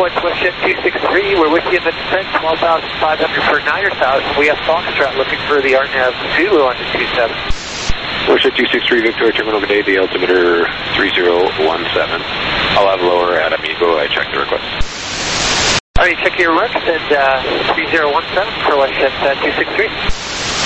Northwest WestJet 263. We're with you in the descent, 12,500 for 9,000. We have Foxtrot looking for the RNAV Zulu on the 27. WestJet 263, Victoria Terminal, good day, the altimeter 3017. I'll have lower at Amigo, I checked the request. Alright, check your request at 3017 for WestJet 263.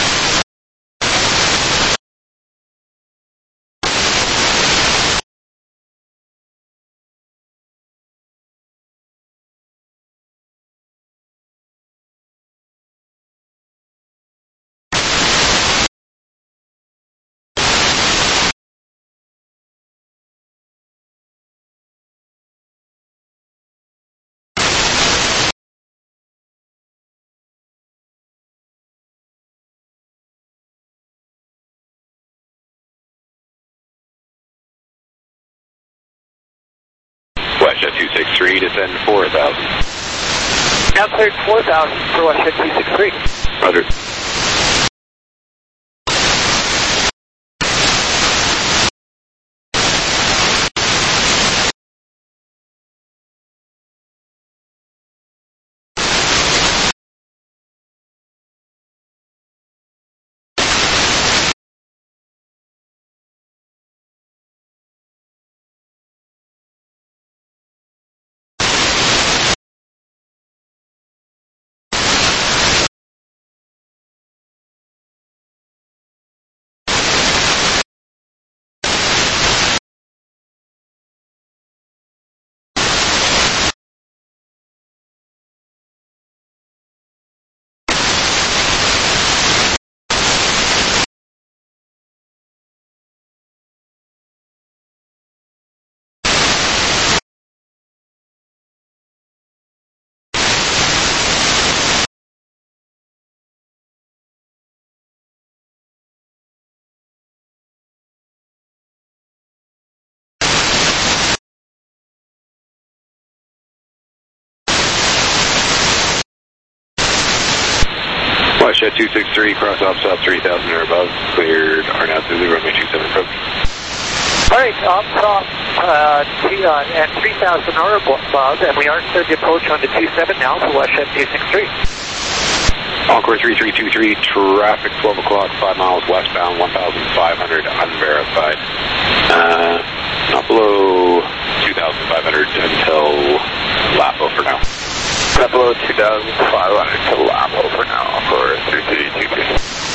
WestJet 263, descend 4,000. Now cleared 4,000 for WestJet 263. Roger. WestJet 263, cross off south 3,000 or above, cleared RNAV Zulu, runway 27 approach. Alright, off at 3,000 or above, and we are cleared to approach on the 27 now for WestJet 263. Encore 3323, traffic 12 o'clock, 5 miles westbound, 1,500 unverified. Not below 2,500 until LAPO for now. Not below 2,500 to LAPO for now for 3323.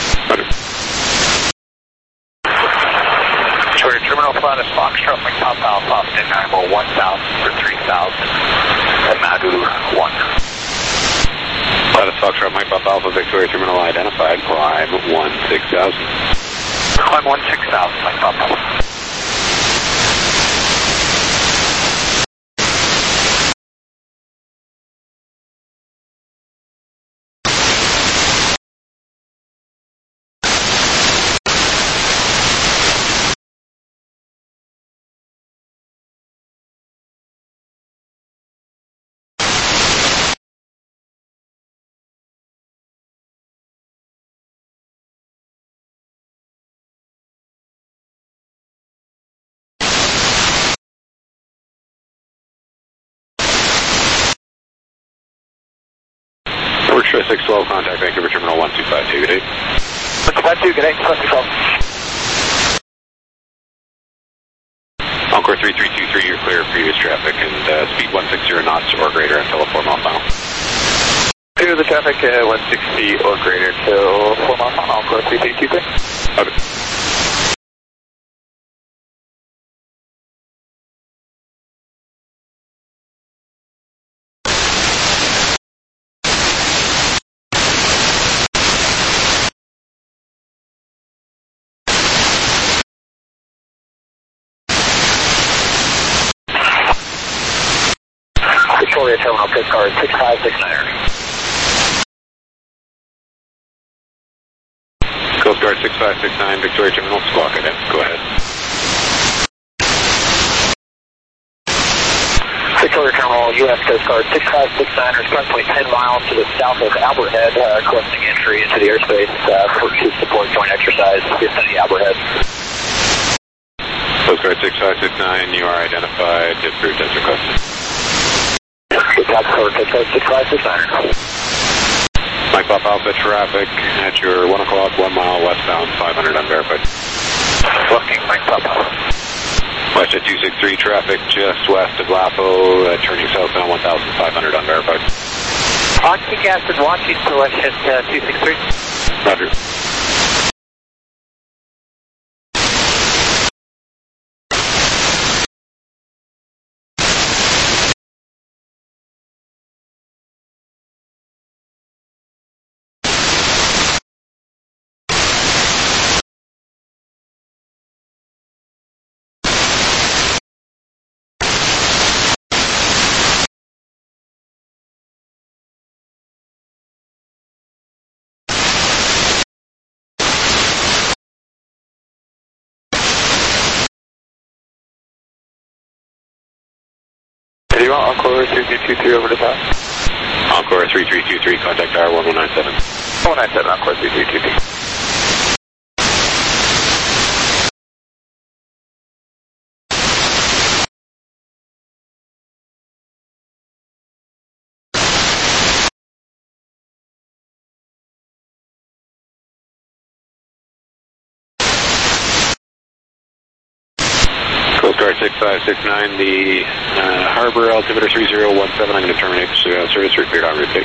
Victoria Terminal, flat at Foxtrot, Mike Pop Alpha, in Animal 1,000 for 3,000, and Madu 1. Flat at Foxtrot, Mike Pop Alpha, Victoria Terminal identified, climb 16,000. Climb 16,000, Mike Pop Alpha. Orchestra 612, contact Vancouver Terminal 1252, good day. 1252, good day, 12. Encore 3323, you're clear of previous traffic, and speed 160 knots or greater until a 4 mile final. Clear the traffic 160 or greater till 4 mile final, Encore 3323. Okay. Victoria Terminal, Coast Guard 6569er. Coast Guard 6569, Victoria Terminal, squawk it in. Go ahead. Victoria Terminal, U.S. Coast Guard 6569er, approximately 10 miles to the south of Albert Head, requesting entry into the airspace to support joint exercise vicinity Albert Head. Coast Guard 6569, you are identified, approved as requested. South Coast 6569. Mike Pop Alpha traffic at your 1 o'clock, 1 mile westbound, 500 unverified. Looking, Mike Pop Alpha. WestJet 263 traffic just west of Lapo, turning southbound 1,500 unverified. Oxy gas and watching for WestJet 263. Roger. Do you want Encore 3323 over the top? Encore 3323, contact tower 1197. 197, Encore 3323. Coast Guard 6569, the Harbor altimeter 3017, I'm going to terminate service, repeat on route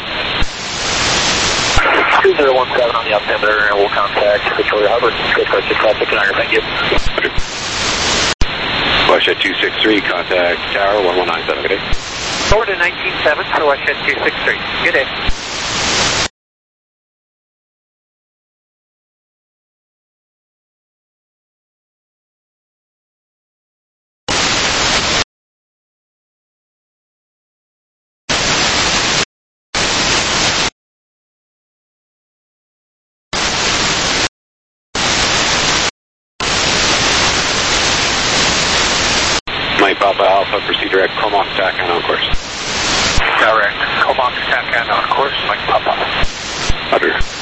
3017 on the altimeter, and we'll contact Victoria Harbor, Coast Guard 6569, thank you. WestJet 263, contact tower 1197, good day. Forward to 197 for WestJet 263, good day. Mike Papa Alpha, proceed direct, Comox TACAN on course. Direct, Comox TACAN on course, Mike Papa. Roger.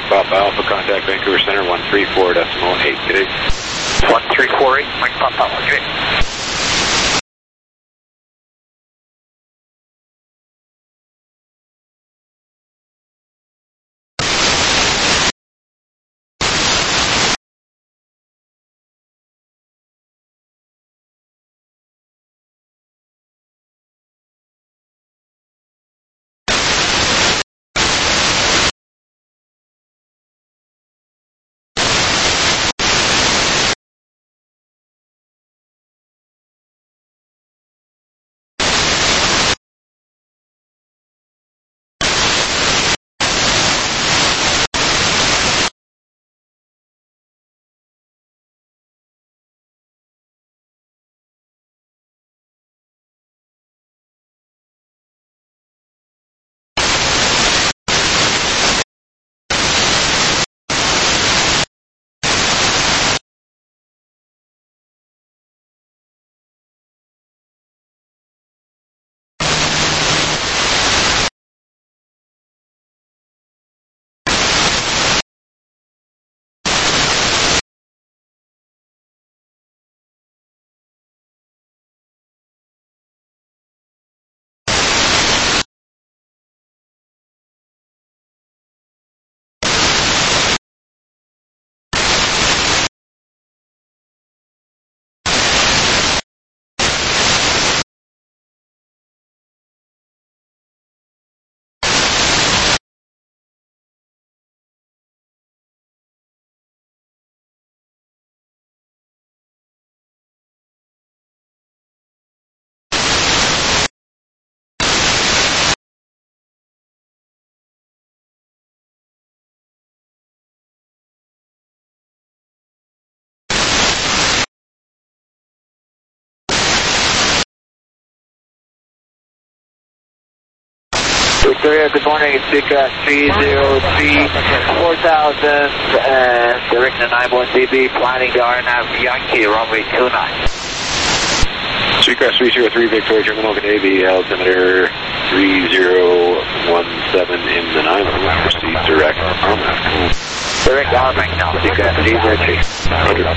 Papa Alpha, contact Vancouver Center, 134.8, good day. 1348, Mike Papa Alpha, good day. Victoria, good morning. It's Seacraft 303 4000 and direct to 91 dB, planning to RNAV Yankee, runway 29. Seacraft 303, Victoria Terminal, good day. The altimeter 3017 in the 9. Proceed direct RMAC. Direct RMAC now, Seacraft 303. Roger.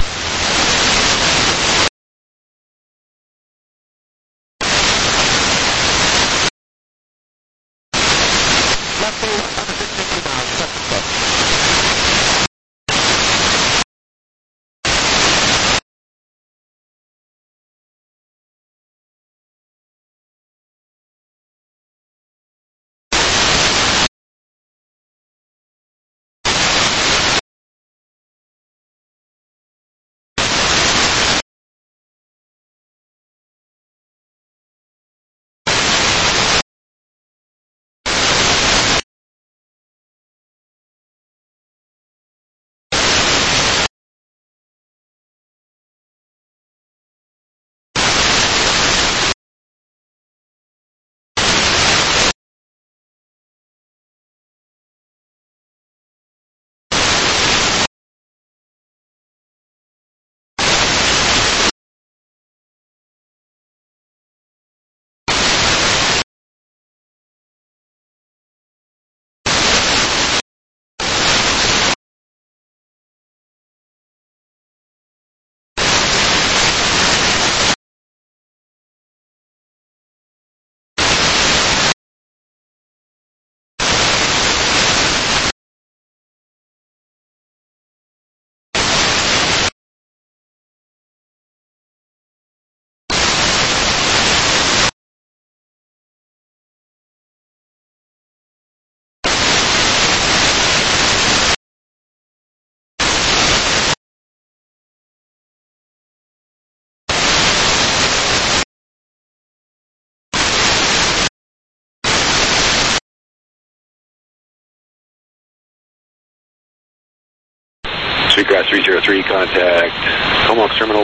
Seacraft 303, contact Comox Terminal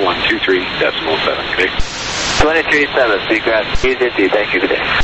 123.7, good day. 237, Seacraft 303, thank you, good day.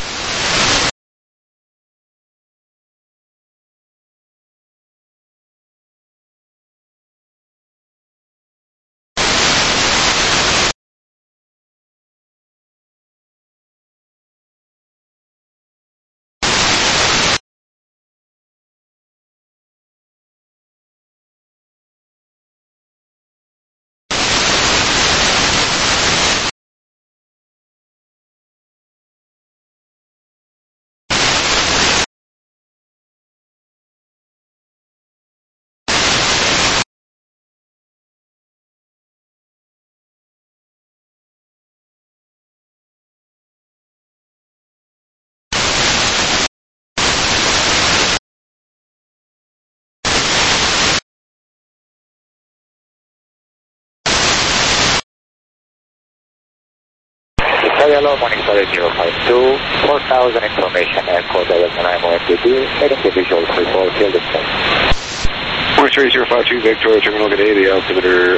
Hello, morning, solid 052, 4,000 information, Echo Delta Lima MTD, heading to visual free fall, field distance. Morning, 052, Victoria Terminal, good day, the altimeter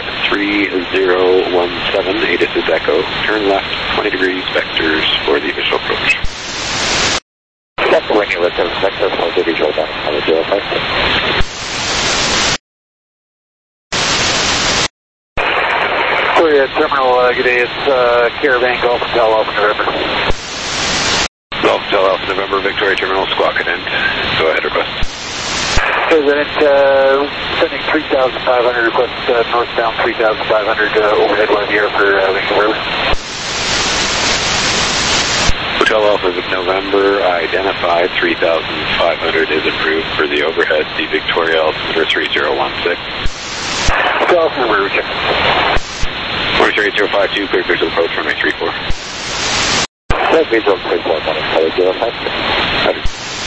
3017, ATIS is Echo, turn left 20 degrees, vectors for the initial approach. That's when you return vector for the visual down, solid 052. Terminal, good day, it's Caravan Golf Hotel Alpha November. Golf Hotel Alpha November, Victoria Terminal, squawk attend. Go ahead, request. President, sending 3,500 request northbound 3,500 overhead line here for Lincoln River. Hotel Alpha November, identified 3,500 is approved for the overhead, the Victoria altimeter 3016. Hotel Alpha November, check. 43052, clear visual approach, runway 34. Clear visual 34, morning, solid 052.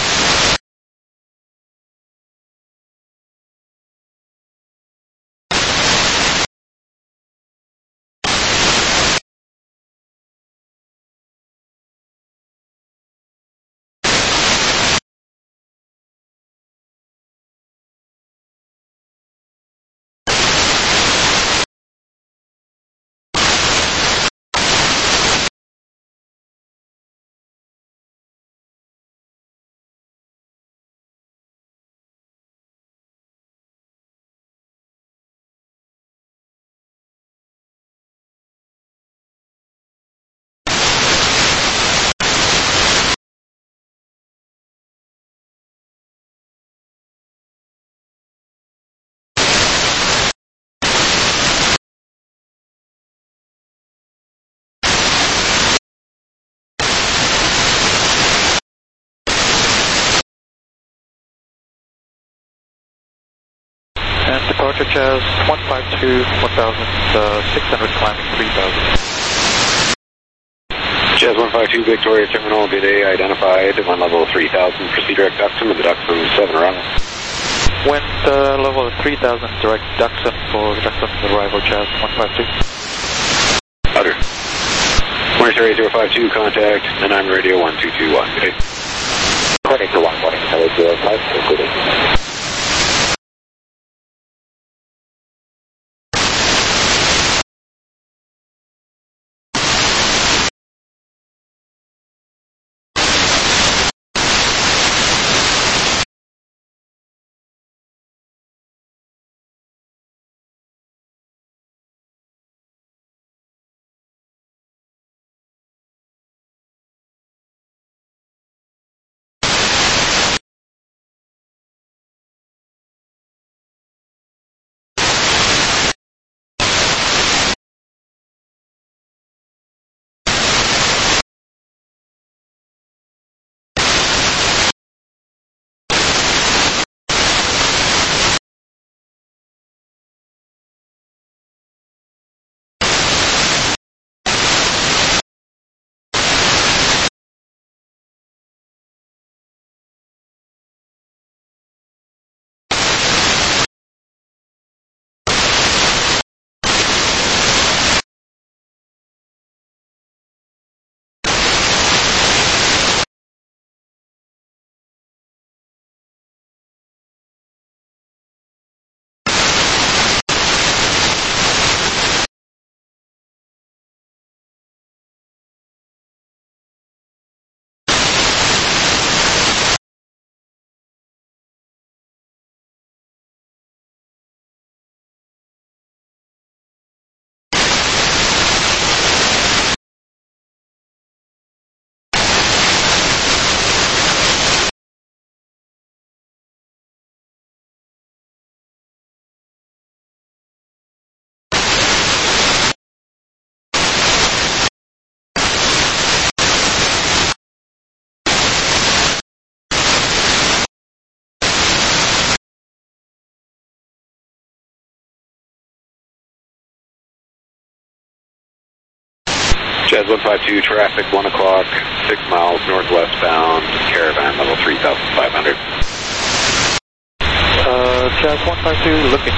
And departure Jazz 152, 1,600 climbing 3,000. Jazz 152, Victoria Terminal, good day, identified, one level 3,000, proceed direct Duxton with the Duxton 7 arrival. Wind level 3,000, direct Duxton for Duxton arrival Jazz 152. Utter. Morning, 052, contact, and I'm radio 1221, good day. According to 1 morning, solid 052, good day. Jazz 152, traffic 1 o'clock, 6 miles northwest bound, Caravan level 3,500. Jazz 152, looking.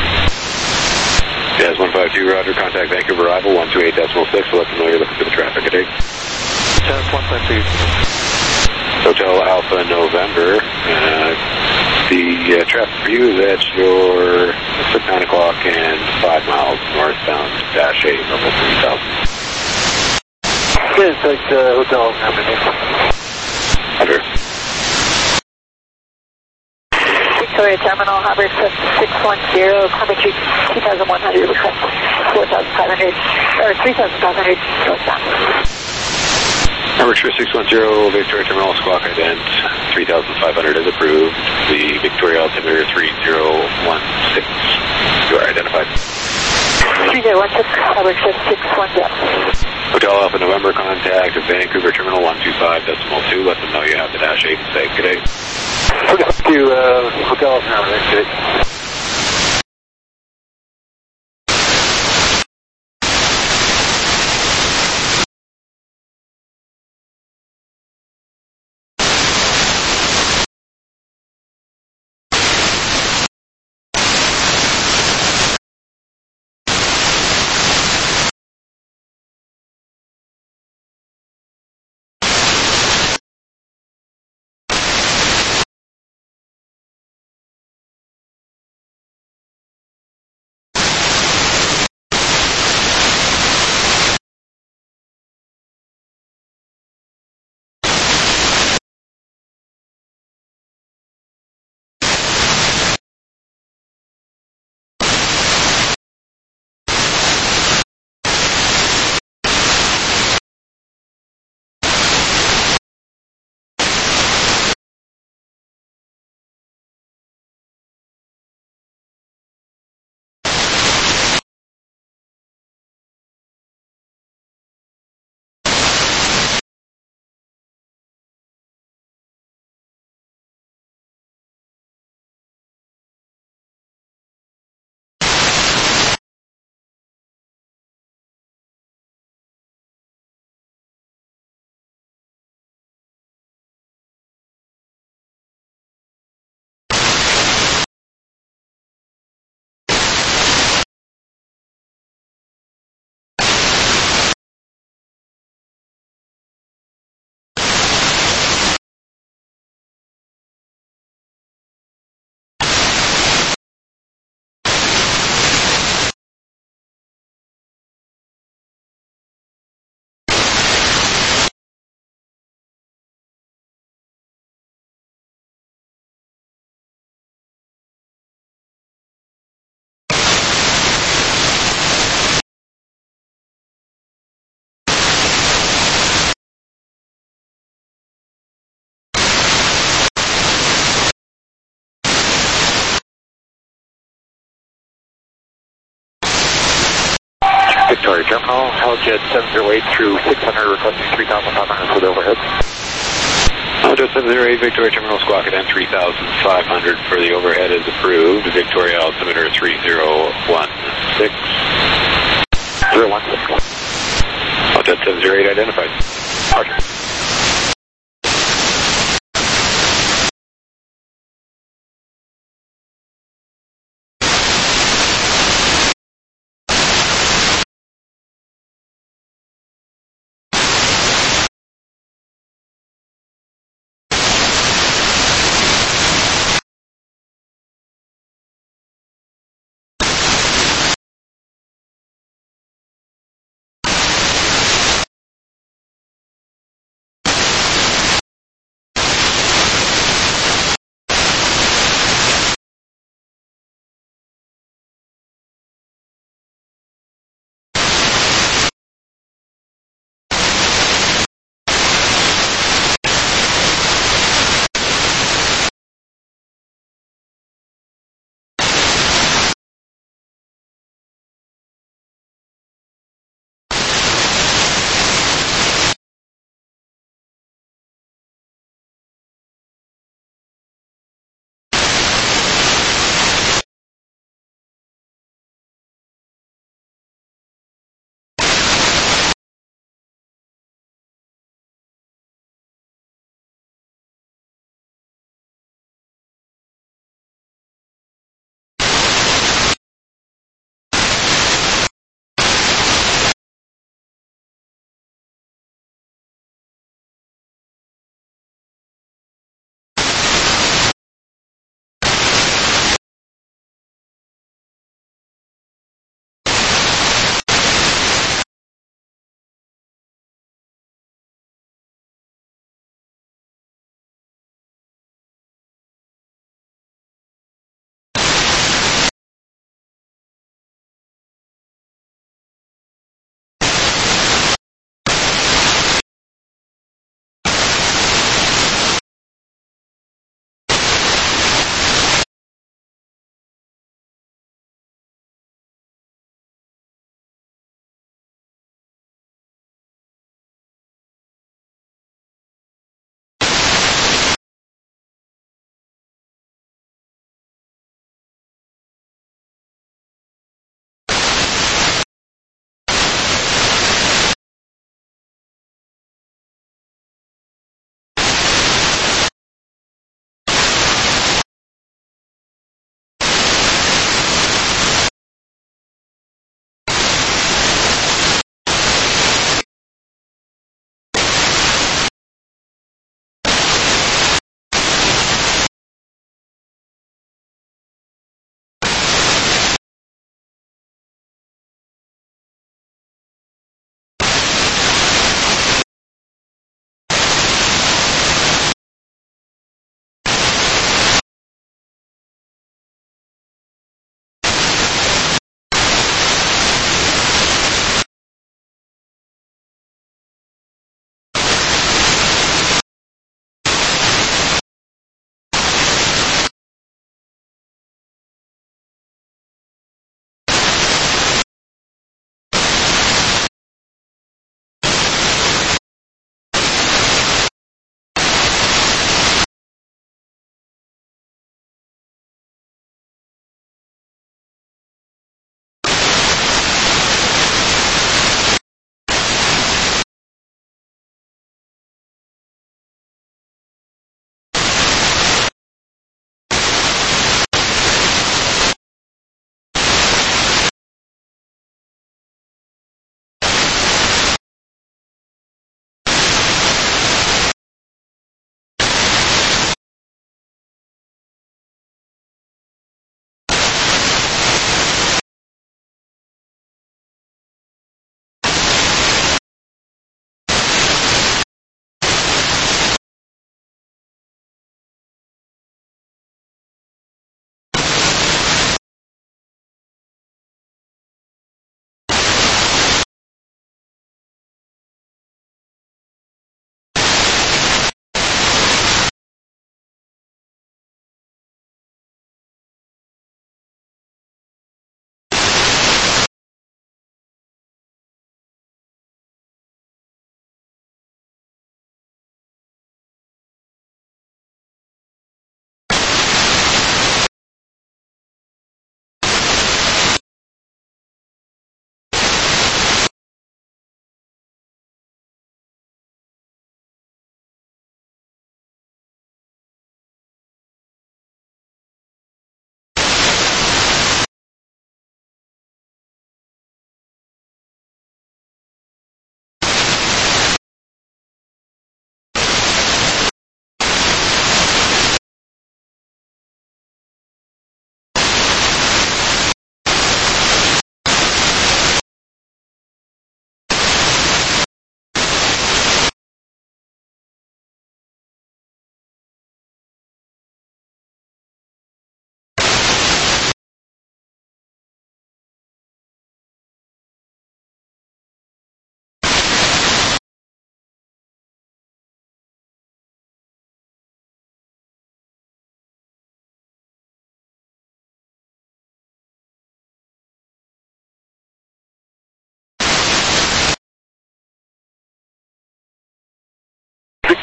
Jazz 152, roger, contact Vancouver arrival 128.6, let them know you're looking for the traffic, good day. Chance 1.2. Hotel Alpha November. The traffic for you is at your 9 o'clock and 5 miles northbound, dash 8, level 3000. Good, thanks, Hotel Alpha. Roger. Victoria Terminal, Hubbard 610, Coventry 2100, request 4,500, or 3,500 northbound. Armature 610, Victoria Terminal, Squawk Ident, 3,500 is approved. The Victoria altimeter 3016. You are identified. 3016, Hubbard 610. Hotel Alpha November, contact Vancouver Terminal 125.2. Let them know you have the dash 8 and say good day. Okay, to Hotel Alpha November, good day. Victoria Terminal, Helljet 708 through 600, requesting 3,500 for the overhead. Helljet 708, Victoria Terminal, Squawk Ident 3,500 for the overhead is approved. Victoria altimeter 3016. 016. Helljet 708 identified. Roger.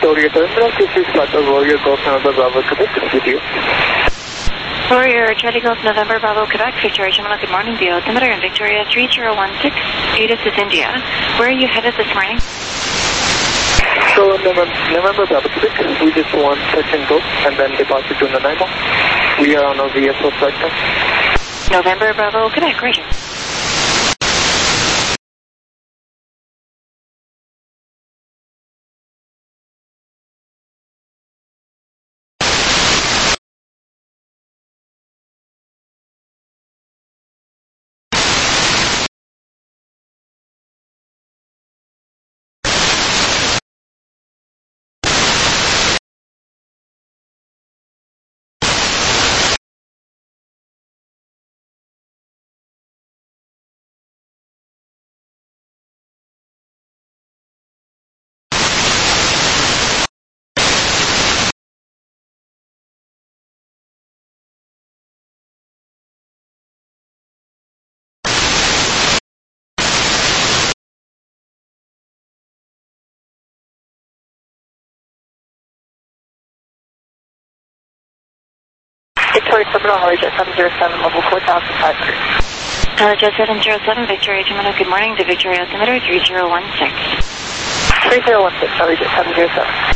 Victoria Terminal, this is Flight Warrior Golf November Bravo Quebec, with you. Warrior, Charlie Golf November Bravo Quebec, Victoria Terminal, good morning, the altimeter in Victoria 3016, ATIS is India. Where are you headed this morning? So November Bravo Quebec, we just want touch and go, and then departure to Nanaimo. We are on our VSO flight time. November Bravo Quebec, right. Victoria Terminal, Helijet 707, level 4,500. Helijet 707, Victoria Terminal, good morning, to Victoria altimeter 3016. 3016, Helijet 707.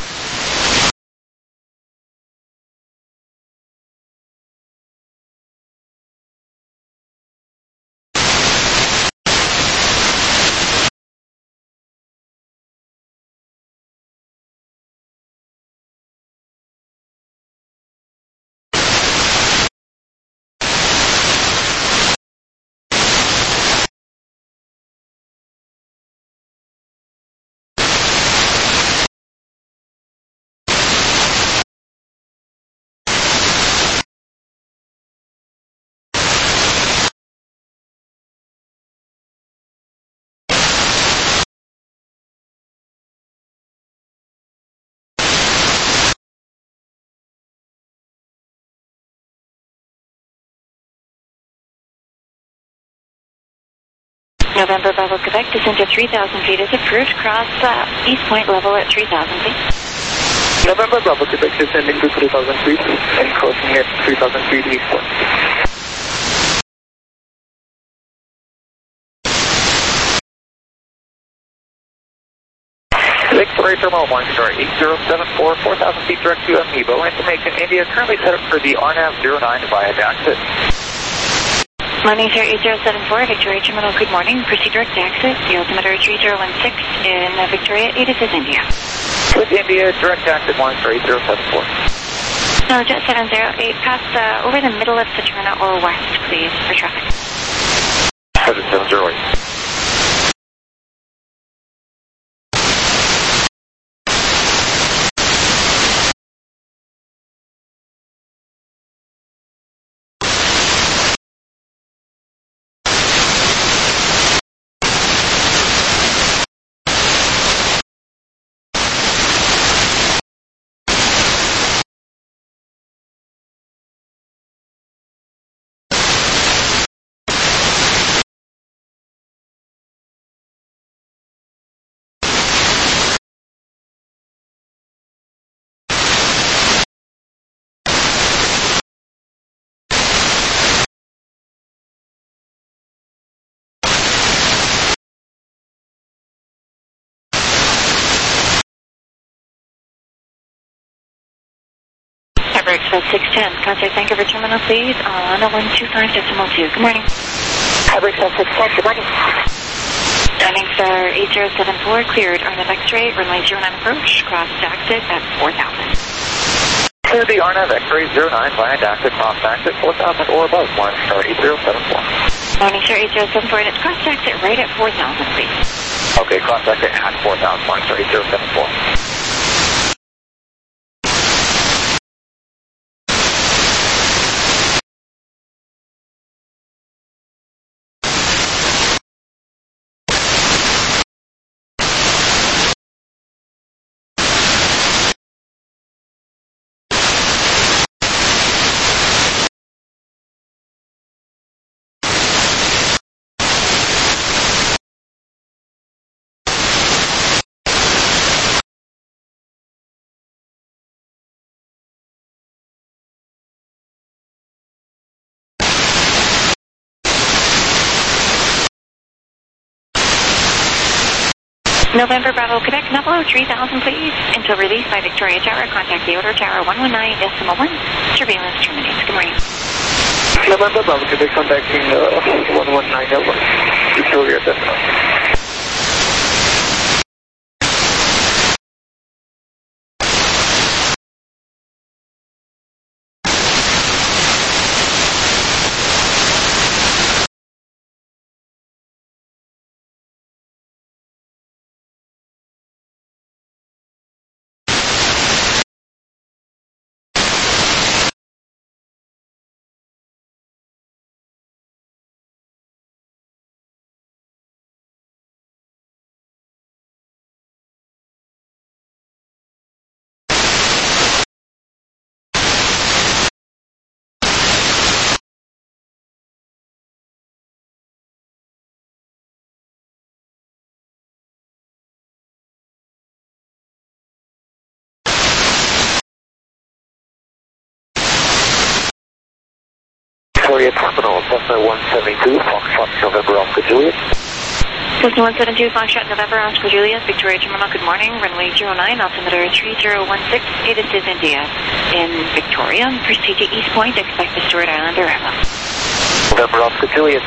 November Bravo Quebec, descent to 3,000 feet is approved. Cross East Point level at 3,000 feet. November Bravo Quebec descending to 3,000 feet and crossing at 3,000 feet east point. Victoria Terminal, Morningstar 8074, 4,000 feet direct to Amiibo. Information, India currently set up for the RNAV 09 via exit. Morningstar 8074, Victoria Terminal, good morning. Proceed direct to exit, the altimeter 3016 in Victoria, ATIS is India. With India, direct exit, Morningstar 8074. Helijet 708, pass over the middle of Saturna or west, please, for traffic. Helijet 708. Ever Express 610, contact Vancouver Terminal, please, on 125.2. Good morning. Ever Express 610, good morning. Morningstar 8074, cleared RNAV X-ray, runway 09 approach, cross exit at 4,000. Clear the RNAV X-ray 09 via exit, cross exit 4,000 or above, Morningstar 8074. Morningstar 8074, and it's cross exit right at 4,000, please. Okay, cross exit at 4,000, Morningstar 8074. November Bravo, Quebec, not below 3,000, please. Until released by Victoria Tower, contact the Order Tower 119.1. Surveillance terminates. Good morning. November Bravo, Quebec, contacting 119.1. Victoria Tower. Victoria Terminal, Cessna 172, Foxtrot November Oscar Juliet. Cessna 172, Foxtrot November Oscar Juliet, Victoria Terminal, good morning. Runway 09, altimeter 3016, Ada is India. In Victoria, proceed to East Point, expect the Stewart Island arrival. November Oscar Juliet.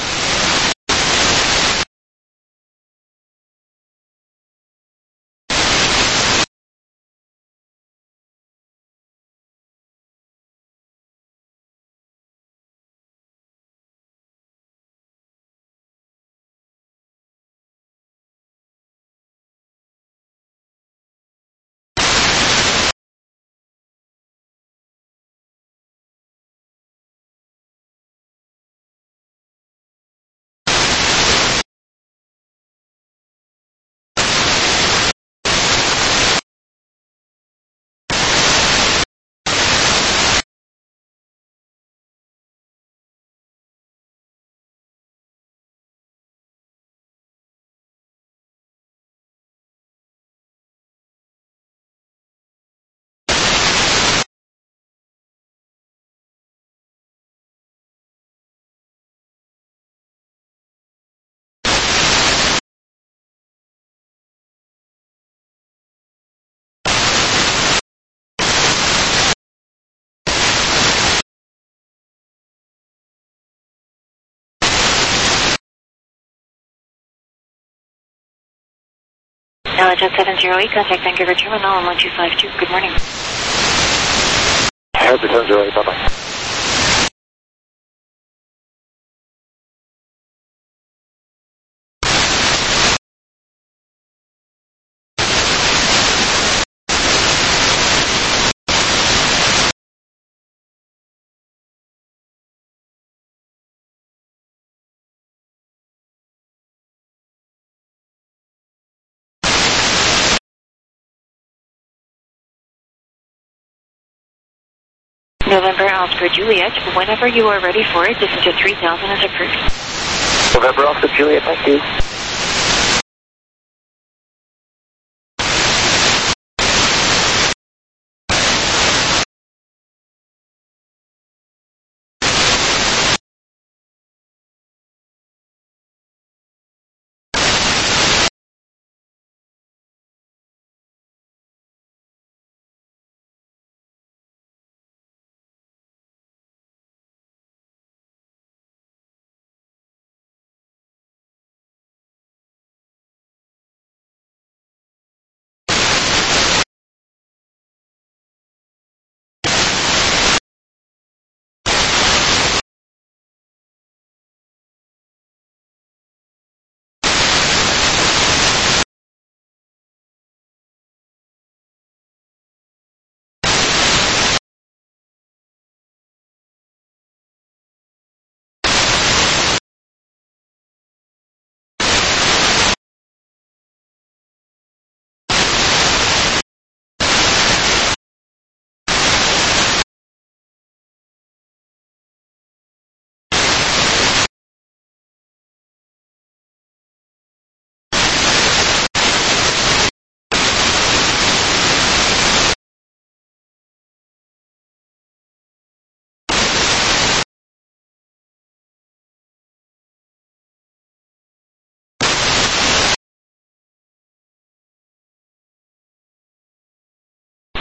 Jet 708, contact Vancouver Terminal on 1252. Good morning. Jet 708, bye-bye. November Oscar Juliet, whenever you are ready for it, descent to 3,000 is approved. November Oscar Juliet, thank you.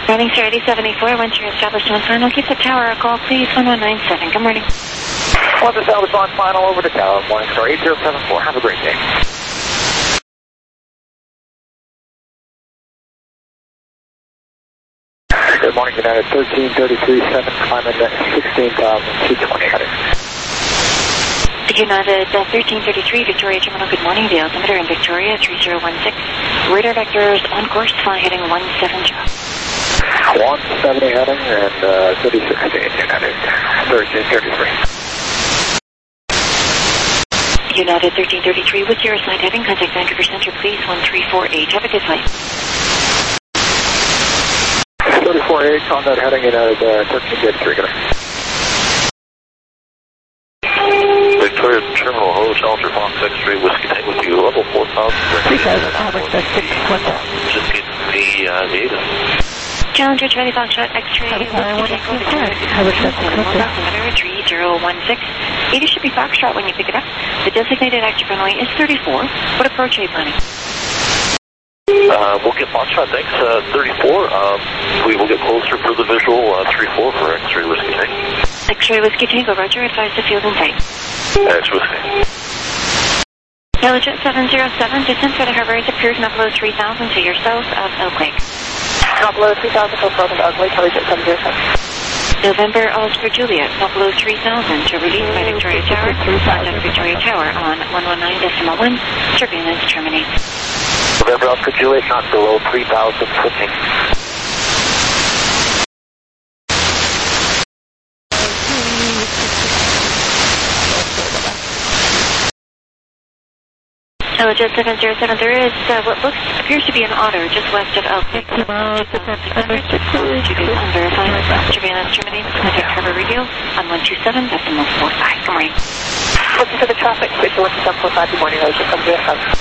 Running sir 8074, once you're established on final, keep the tower, call please 1197. Good morning. Once established on final, over to tower. Morning star 8074. Have a great day. Good morning, United 1333-7, climbing at 16,220 heading. United 1333, Victoria Terminal, good morning. The altimeter in Victoria 3016. Radar vectors on course, fly heading 170. 170 heading and 36 United 1333. United 1333 with your assigned heading, contact Vancouver Centre, please 1348. Have a good flight. 34H on that heading, United 1333. Victoria Terminal, Hotel Fox X-ray Whiskey Tank with you, level 4,000. 3,000, Albert, that's 6 Quinta. Just get the ADA. Challenger Charlie Foxtrot X-ray Whiskey Tank with altimeter 3016. ADA should be Foxtrot when you pick it up. The designated active runway is 34. What approach are you planning? We'll get Foxtrot, thanks, 34. We will get closer for the visual, 34 for X-ray Whiskey Tank. X-ray Whiskey Tango, roger, advise the field in sight. X Whiskey. Intelligent 707, distance for the harbor is appears not below 3,000 to your south of Elk Lake. Not below 3,000 to south of Elk Lake, Intelligent 707. November, Oscar Juliet, not below 3,000 to release by Victoria Tower. Contact Victoria Tower on 119.1, surveillance terminates. November Oscar Juliet, not below 3,000 footing. Intelligent 707, there is what appears to be an otter just west of Elk Lake. 2 miles, unverified. Surveillance terminates. Contact Harbor Radio on 127.45. Good morning. Listen to the traffic, station 127.45. Good morning, Intelligent 707.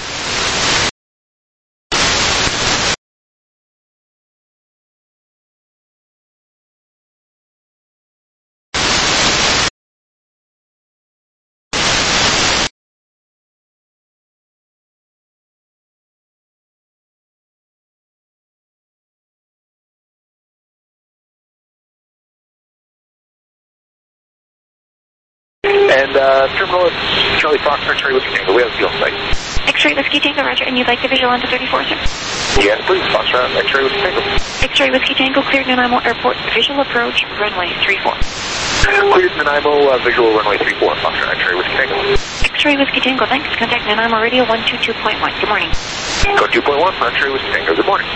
And terminal Charlie Fox, X-ray Whiskey Tango. We have field site. X-ray Whiskey Tango, roger, and you'd like the visual on the 34, sir? Yes, please. Foxtrot, X-ray Whiskey Tango. X-ray Whiskey Tango, cleared Nanaimo Airport, visual approach, runway 34. Cleared Nanaimo, visual runway 34. Foxtrot, X-ray Whiskey Tango. X-ray Whiskey Tango, thanks. Contact Nanaimo Radio 122.1. Good morning. Code 2.1 for X-ray Whiskey Tango. Good morning.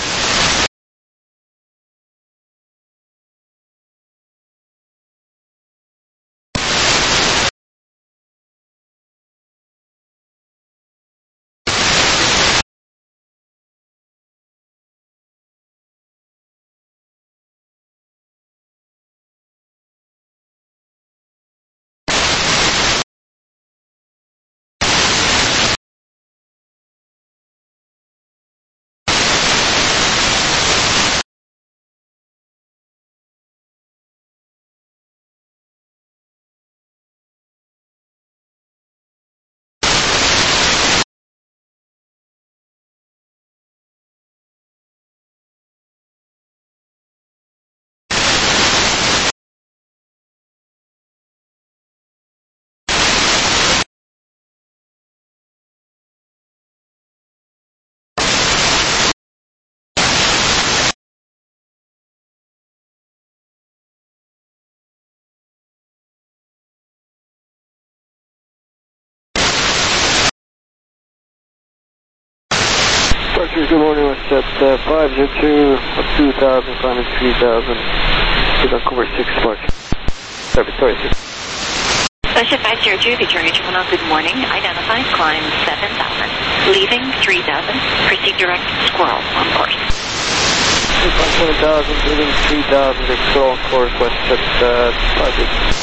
Good morning, what's that? 502, 2,000, climbing 3,000, Vancouver 6 Park. Sorry, Victoria 6. Session 502, Victoria Terminal, good morning. Identified, climb 7,000. Leaving 3,000. Proceed direct, squirrel on course. 7,000, leaving 3,000, squirrel on course, west at 5.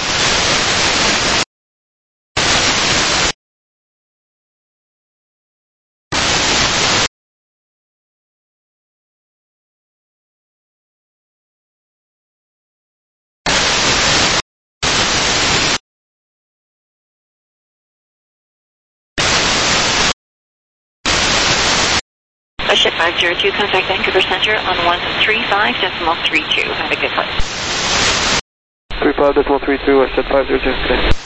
Ship 502, contact Vancouver Center on 135.32. Have a good flight. 35.32, I said 502.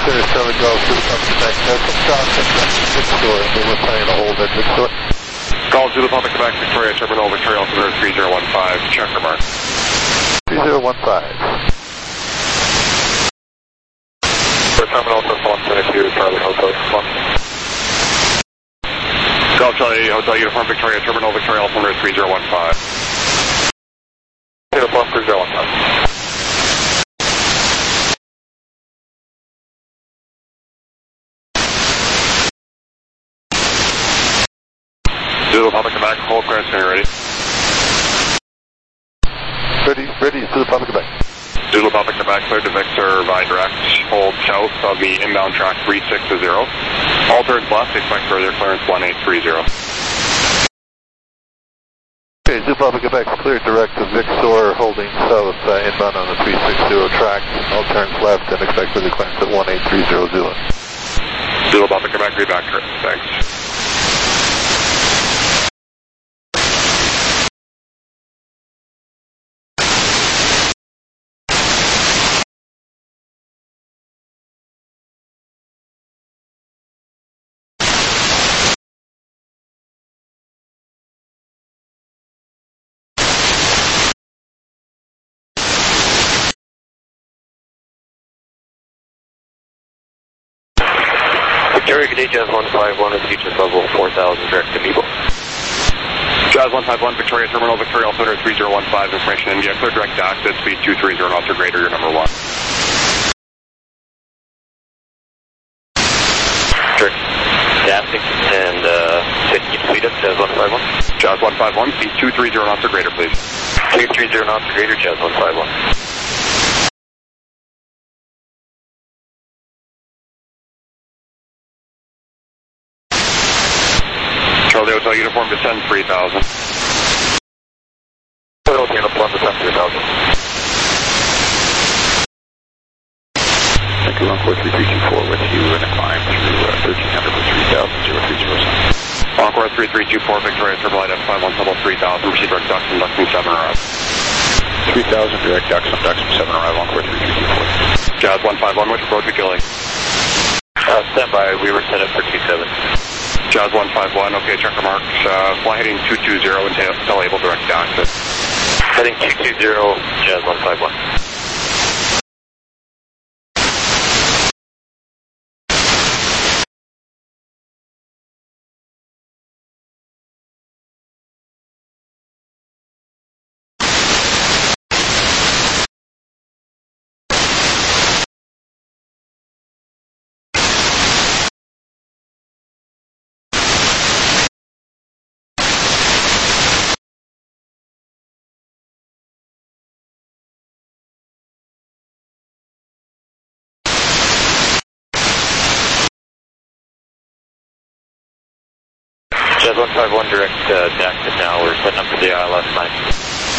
clear 7 Golf Zulu Papa Quebec. Some shots at Victoria, and we're planning to hold at Victoria. Golf Zulu Papa Quebec, Victoria Terminal, Victoria altimeter 3015, checker mark. 3015. Terminal for 172, Charlie Hotel. Golf Charlie Hotel Uniform, Victoria Terminal, Victoria altimeter 3015. Uniform 3015. Zulu Papa Quebec, hold clearance when you're ready. Ready, Zulu Papa Quebec. Zulu Papa Quebec, cleared to Victor by direct, hold south of the inbound track 360. All turns left, expect further clearance 1830. Okay, Zulu Papa Quebec, cleared direct to Victor, holding south inbound on the 360 track. All turns left and expect further clearance at 1830 Zulu. Zulu Papa Quebec, read back, thanks. Victoria, good day, Jazz 151 at Beaches level 4000, direct to Nebo. Jazz 151, Victoria Terminal, Victoria altimeter 3015, information India, clear direct to access, speed 230 knots or greater, your number 1. Direct adapting and taking speed up, Jazz 151. Jazz 151, speed 230 knots or greater, please. 230 knots or greater, Jazz 151. Charlie Hotel Uniform, descend 3000. Hotel Uniform, descend 3000. Thank you, Encore 3324 with you in a climb through 1300 with 3000, 0307. Encore 3324, Victoria Terminal, identify 1 3000, proceed direct ducks and ducks and 7 arrive. 3000, direct ducks and ducks and 7 arrive, Encore 3324. Jazz 151, which approach to Gilly? Stand by, we were set up for 27. Jazz 151, okay, checker marks. Fly heading 220 until able direct to access. Heading 220, Jazz 151. Jazz 151, direct DAX now. We're setting up for the ILS 9.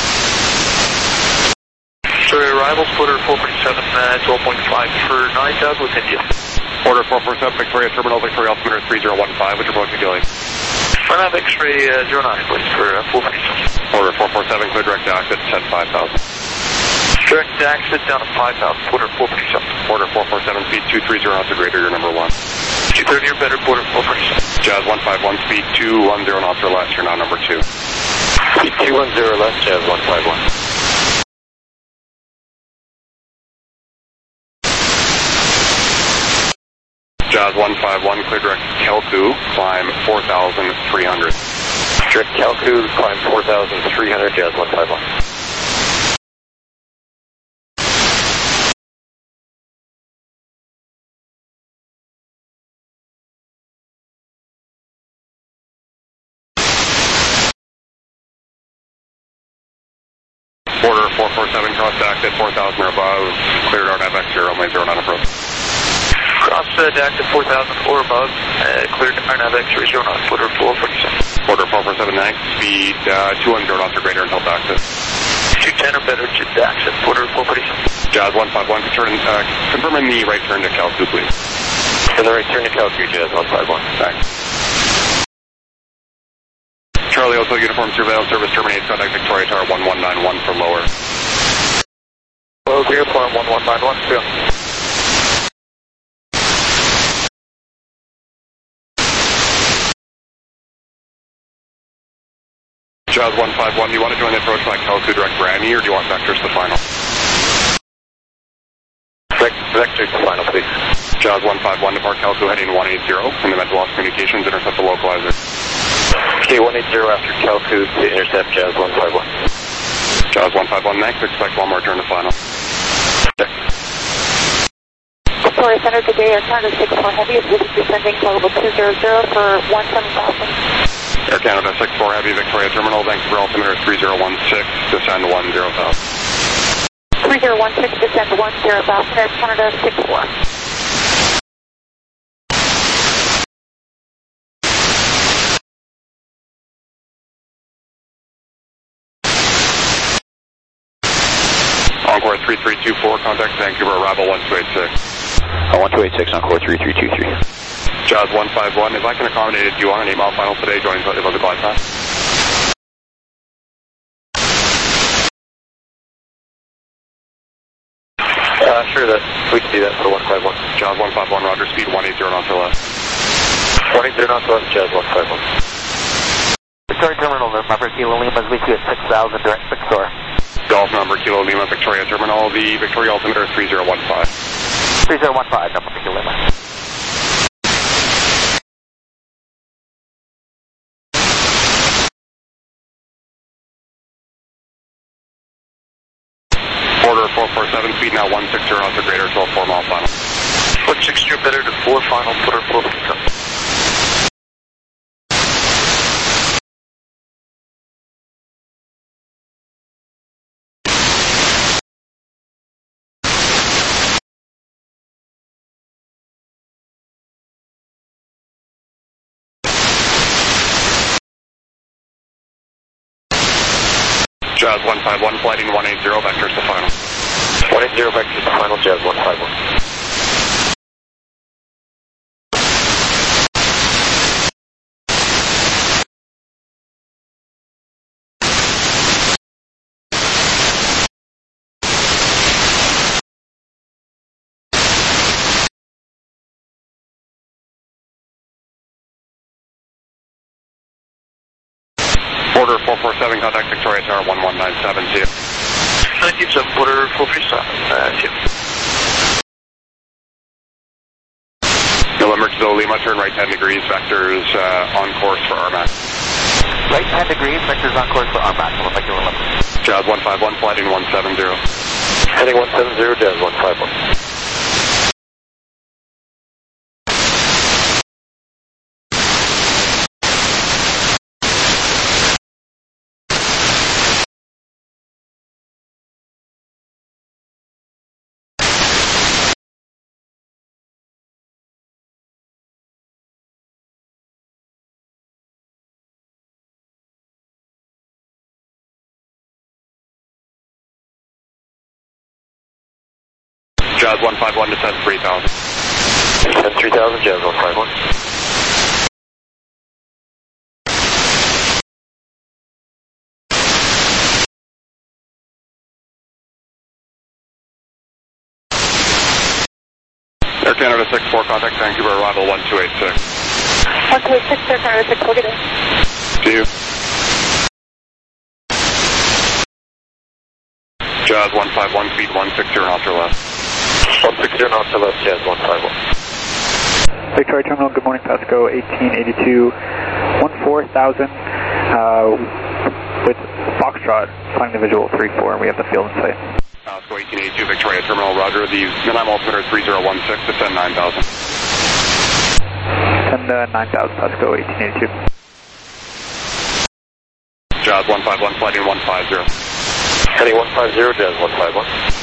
Sorry, arrivals, quarter 447, 12.5 for 9,000 with India. Order 447, Victoria Terminal, Victoria altimeter 3015, which approach to Gilly? Run out X-ray 09, please, for 447. Order 447, clear direct to access, 10-5000. Direct to access down to 5,000, quarter 447. Order 447, speed 230 knots or greater, your number 1. 230 or better, quarter 447. Jazz 151, speed 210 knots or less, you're now number 2. Speed 210 or less, Jazz 151. Jazz 151, clear direct Kelku, climb 4,300. Direct Kelku, climb 4,300, Jazz 151. Order 447, cross DAX at 4,000 or above, cleared RNAV X0, only 09 approach. Cross DAX at 4,000 or above, cleared RNAV X0, 09, order 447. Order 447, next, speed 210 knots or greater until DAX. 210 or better to DAX at order 447. Jazz 151, confirming the right turn to Calcu, please. And the right turn to Calcu, Jazz 151. Thanks. Charlie Hotel Uniform Surveillance Service terminates, contact Victoria Tower 1191 for lower. Hello, Uniform 1191, Jazz 151, do you want to join the approach by Calcu direct Grammy, or do you want vectors to final? Vectors to final, please. Jazz 151, depart Calcu heading 180, in the event of lost communications, intercept the localizer. Okay, 180 after Calcu to intercept Jazz 151. Jazz 151, next, expect one more turn to final. Victoria Center, good day, Air Canada 64 Heavy is descending to level 200 for 17,000. Air Canada 64 Heavy, Victoria Terminal, Vancouver altimeter 3016, descend 10,000. 3016, descend 10,000, Air Canada 64. Encore 3324, contact Vancouver, arrival 1286. 1286, Encore 3323. Jazz 151, if I can accommodate it, do you want an 8-mile final today, joining slightly above the glide path? Sure, we can do that for 151. Jazz 151, roger, speed 180 knots or less. 180 knots or less, Jazz 151. Victoria Terminal, number Kilo Lima is with you at 6,000, direct Victor. Golf number Kilo Lima, Victoria Terminal, the Victoria altimeter 3015. 3015, number Kilo Lima. Order 447, speed now 160 knots or greater, 12 4-mile final. 160 or better to 4 final, put our full control. Jazz 151, flighting 180, vectors to final. 180, vectors to final, Jazz 151. Order 447, contact Victoria Tower 1197, see you. 97, order 447, see you. November Kilo Lima, turn right 10 degrees, vectors on course for RMAC. Right 10 degrees, vectors on course for RMAC, November Kilo Lima. Jazz 151, flighting 170. Heading 170, Jazz 151. Jazz 151, descend 3000. Descend 3000, Jazz 151. Air Canada 64, contact Vancouver, arrival 1286. 1286, Air Canada 64, good day. See you. Jazz 151, speed 160 knots or less. 160 knots or less, Jazz 151. Victoria Terminal, good morning, Pasco 1882, 14,000 with Foxtrot, flying the visual 34, and we have the field in sight. Pasco 1882, Victoria Terminal, roger, the Minime altimeter 3016, descend 9000. Send 9000, Pasco 1882. Jazz 151, flighting 150. Heading 150, Jazz 151.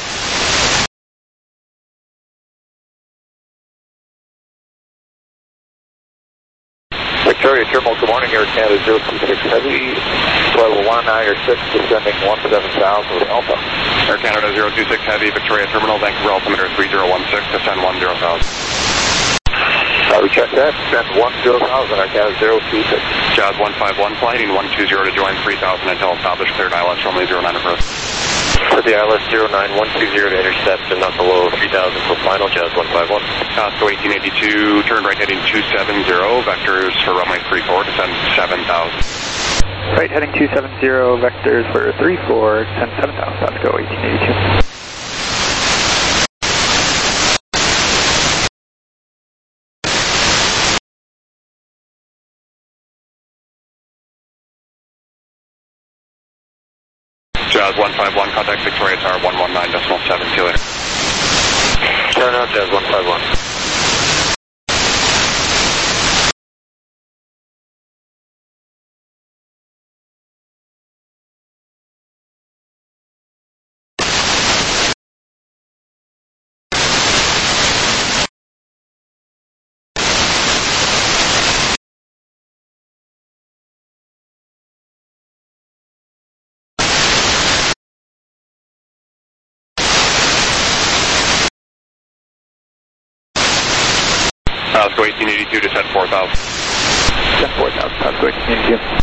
Victoria Terminal, good morning, Air Canada 026 Heavy, level 1, now you're 6, descending 17,000 with Alpha. Air Canada 026 Heavy, Victoria Terminal, Vancouver altimeter 3016, descend 10,000. We checked that, descend 10,000, Air Canada 026. Jazz 151, flighting 120 to join 3000 until established, cleared ILS runway 09 approach. For the ILS 09120 to intercept and not below 3000 for final, Jazz 151. Pasco 1882, turn right heading 270, vectors for runway 34, descend 7000. Right, heading 270, vectors for 34, 10 7000, Pasco 1882. Jazz 151, contact Victoria Tower 119.7, see you later. Turn out Jazz 151. Pasco 1882, descend 4000. Descend 4000, Pasco 1882.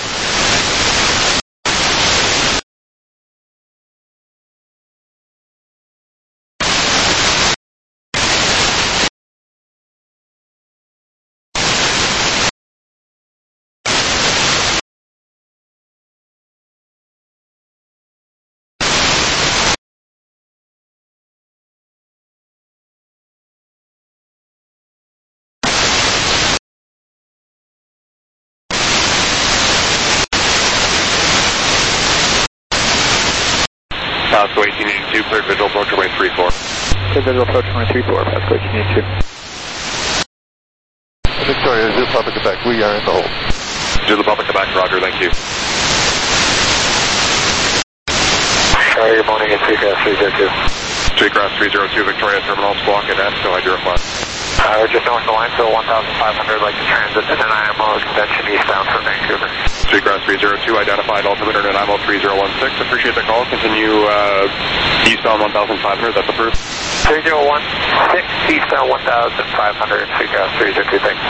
Pasco 1882, cleared visual approach runway 34. Cleared visual approach runway 34, Pasco 1882. Victoria, Zulu Papa Quebec, we are in the hold. Zulu Papa Quebec, roger, thank you. Good morning, it's Seacraft 302. Seacraft 302, Victoria Terminal, squawk at S, go ahead, your request. We're just north of the line, so 1,500, like to transit to Nanaimo extension eastbound from Vancouver. Seacraft 302, identified altimeter Nanaimo 3016. Appreciate the call. Continue eastbound 1,500, that's approved. 3016, eastbound 1,500, Seacraft 302, thanks.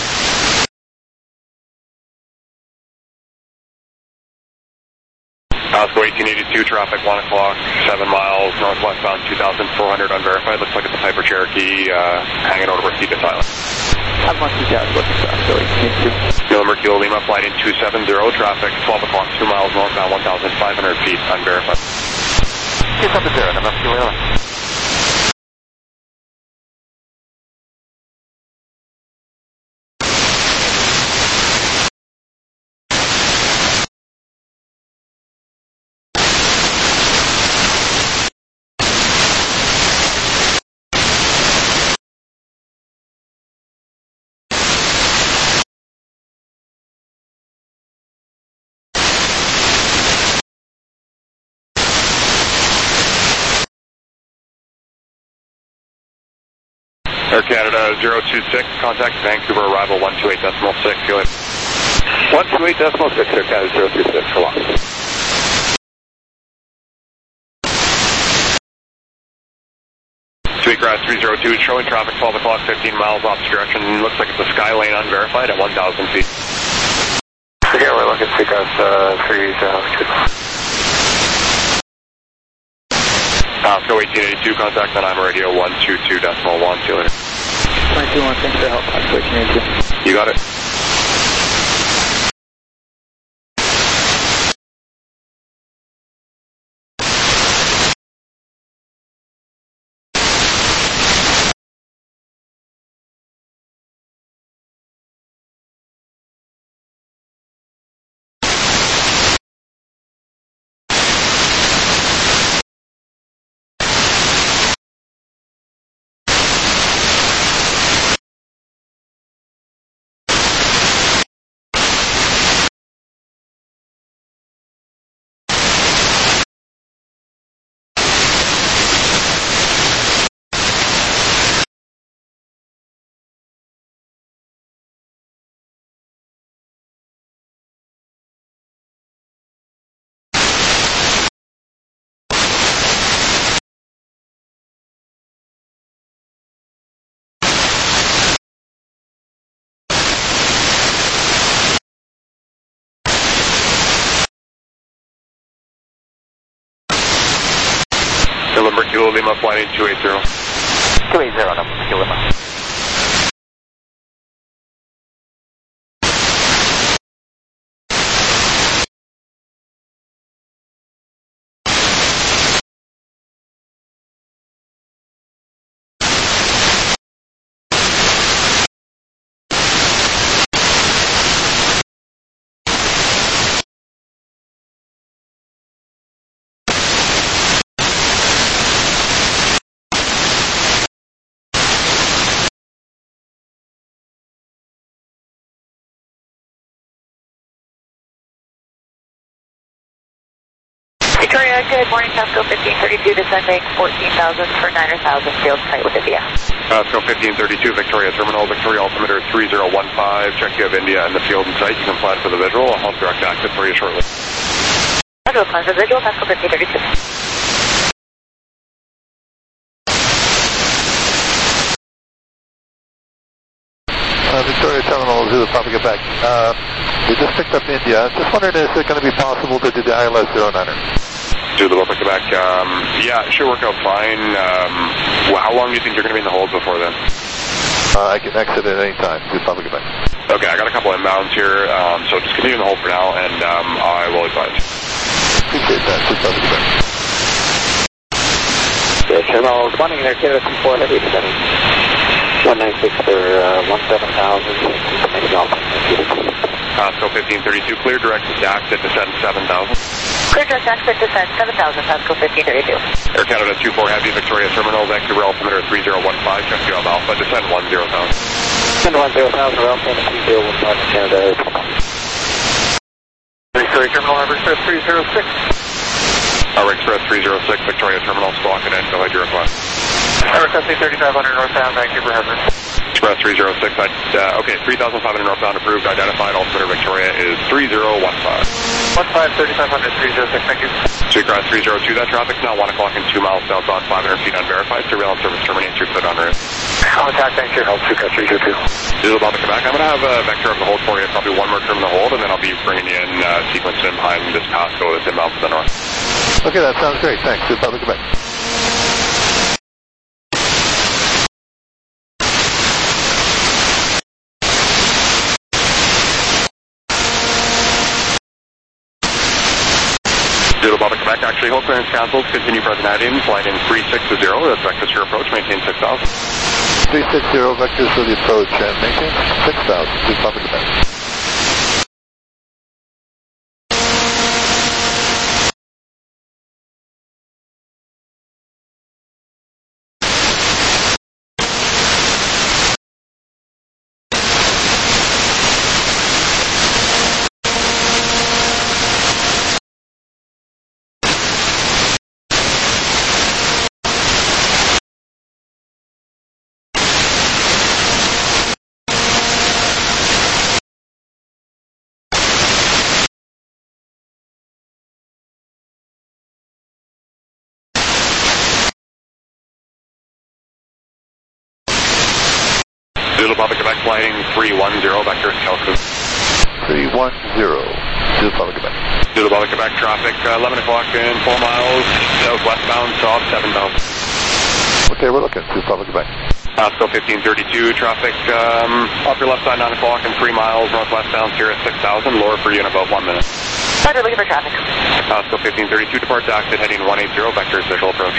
Pasco 1882, traffic 1 o'clock, 7 miles, northwestbound 2,400, unverified. Looks like it's a Piper Cherokee hanging out over Seabit Island. I'm on Jazz, what's Pasco 1882? November Kilo Lima, flight in 270, traffic 12 o'clock, 2 miles northbound, 1,500 feet, unverified. 270, November Kilo Lima. Air Canada 026, contact Vancouver arrival 128.6, go ahead. 128.6, Air Canada 026, so long. Seacraft 302, showing traffic 12 o'clock, 15 miles opposite direction. Looks like it's a Skylane unverified at 1,000 feet. Again, we're looking at Seacraft 302. Pasco 1882, contact Nanaimo radio 122.1, see you later. 221, thanks for the help, Pasco 1882. You got it. November Kilo Lima, flight 280. 280, November Kilo Lima. Victoria, good morning, Pasco 1532, descending 14,000 for 9,000, field tight with India. Pasco 1532, Victoria Terminal, Victoria altimeter 3015, check you have India in the field in sight. You can fly for the visual. I'll help direct access for you shortly. Roger, plan for visual, Pasco 1532. Victoria Terminal to the Papa Quebec. We just picked up India. Just wondering, is it going to be possible to do the ILS 09er? Do the Papa Quebec. Yeah, it should work out fine. How long do you think you're going to be in the hold before then? I can exit at any time to Papa Quebec. Okay, I got a couple inbounds here, so just continue in the hold for now, and I will advise. Appreciate that. To Papa Quebec. Terminal, responding in there, Canada 24, heavy descending. 196 for 17,000. Pasco 1532, clear direct to DAX at descent 7,000. Clear direct access descent 7,000, Pasco 1532. Air Canada 24 Heavy, Victoria Terminal, Vector altimeter 3015, check you have Alpha, descent 10,000. Descend 10,000, Rail Canada 3015, Canada. Victoria Terminal, Harbor Express 306. Harbor Express 306, Victoria Terminal, Squawk and Go ahead, your request. Harbor Express 3500 northbound, Vancouver Harbor. Express 306, okay, 3,500 northbound approved, identified, altimeter Victoria is 3015. 3500, 306, thank you. Street Cross 302, that traffic's now 1 o'clock and 2 miles southbound, 500 feet unverified. Surveillance service terminates your cleared on route. Contact, thanks for your help, Street Cross 302. Digital Bob Quebec, I'm going to have a vector of the hold for you, probably one more term in the hold, and then I'll be bringing you in, sequencing in behind this Pasco that's inbound to the north. Okay, that sounds great. Thanks. To Papa Quebec. Digital Bob Quebec, actually, hold clearance canceled. Continue present at in, flight in 360, that's vectors for approach, maintain 6,000. 360, vectors for the approach, and maintain 6,000 to Papa Quebec. Digital Bob Quebec, flying 310, vectors Calcutta. 310, Digital Bob Quebec. Digital Bob Quebec, traffic 11 o'clock and 4 miles, southwestbound, south 7,000. Okay, we're looking to Papa Quebec. Pasco 1532, traffic off your left side 9 o'clock and 3 miles, northwestbound, here at 6,000, lower for you in about 1 minute. Roger, looking for traffic. Pasco 1532, depart exit, heading 180, vectors visual approach.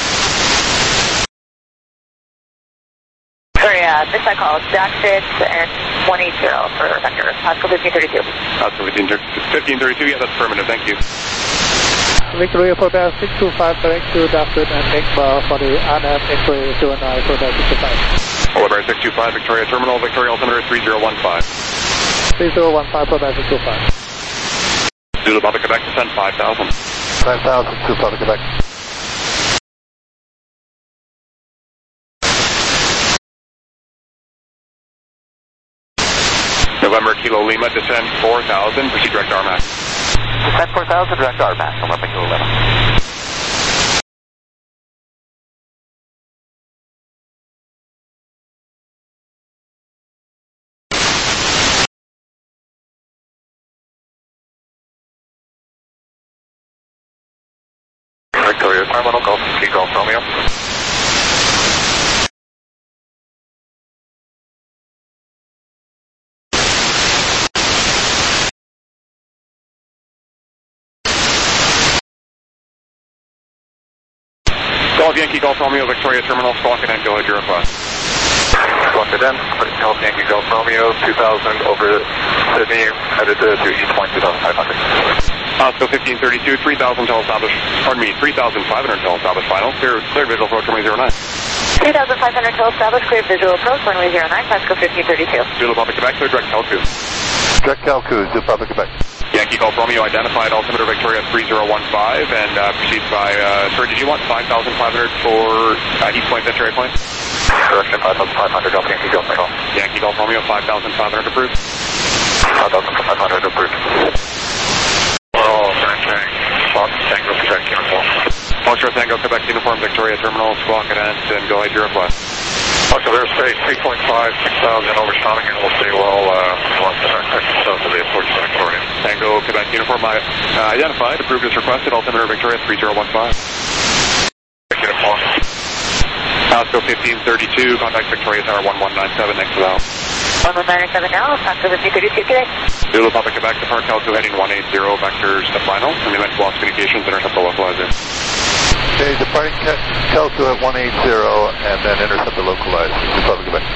Sorry, this I call DAX6 and 180 for vector. Pasco 1532. Pasco 1532, yeah, that's affirmative, thank you. Victoria for Dash 625, direct to Darford and make for the RNAV X-ray 09 for Dash 625. Oliver 625, Victoria Terminal, Victoria altimeter 3015. 3015 for Dash 625. Zulu Papa Quebec, descend 5,000. 5,000 to Papa Quebec. November Kilo Lima, descend 4,000, proceed direct RMAX. Descend 4,000, direct RMAX, November Kilo Lima. Victoria Terminal, Gulf Ski Golf Romeo. Golf Yankee Golf Romeo, Victoria Terminal, Squawk and go ahead, your request. Squawk it in, Golf Yankee Golf Romeo, 2,000 over Sydney, headed to East Point, 2,500. Pasco 1532, 3,000 till established, 3,500 till established final, clear visual approach, runway 09. 3,500 till established, clear visual approach, runway 09, Pasco 1532. Zulu Papa Quebec, clear direct Calcutta. Direct Calcutta, Zulu Papa Quebec. Yankee Golf Romeo identified altimeter Victoria 3015 and proceeds by, sorry, did you want 5,500 for East Point Ventura Point? Correction, 5,500 off Yankee Golf Romeo. Yankee Golf Romeo, 5,500 approved. 5,500 approved. Oh, Fox Tango Quebec Uniform. Foxtrot Tango Quebec Uniform, Victoria Terminal, squawk at end, and go ahead your request. Fox airspace 3.5, 6,000 over sonic, and we'll stay well south of the airport of Victoria. Tango Quebec Uniform identified, approved as requested, altimeter Victoria 3015. Uniform. Pasco 1532, contact Victoria Tower 1197 next to the house. 1197 now, Pasco 1532 Quebec. Zulu Papa Quebec, depart Calco heading 180, vectors to final. In the event of lost communications, intercept the localizer. Okay, departing Calco at 180 and then intercept the localizer. Zulu Papa Quebec.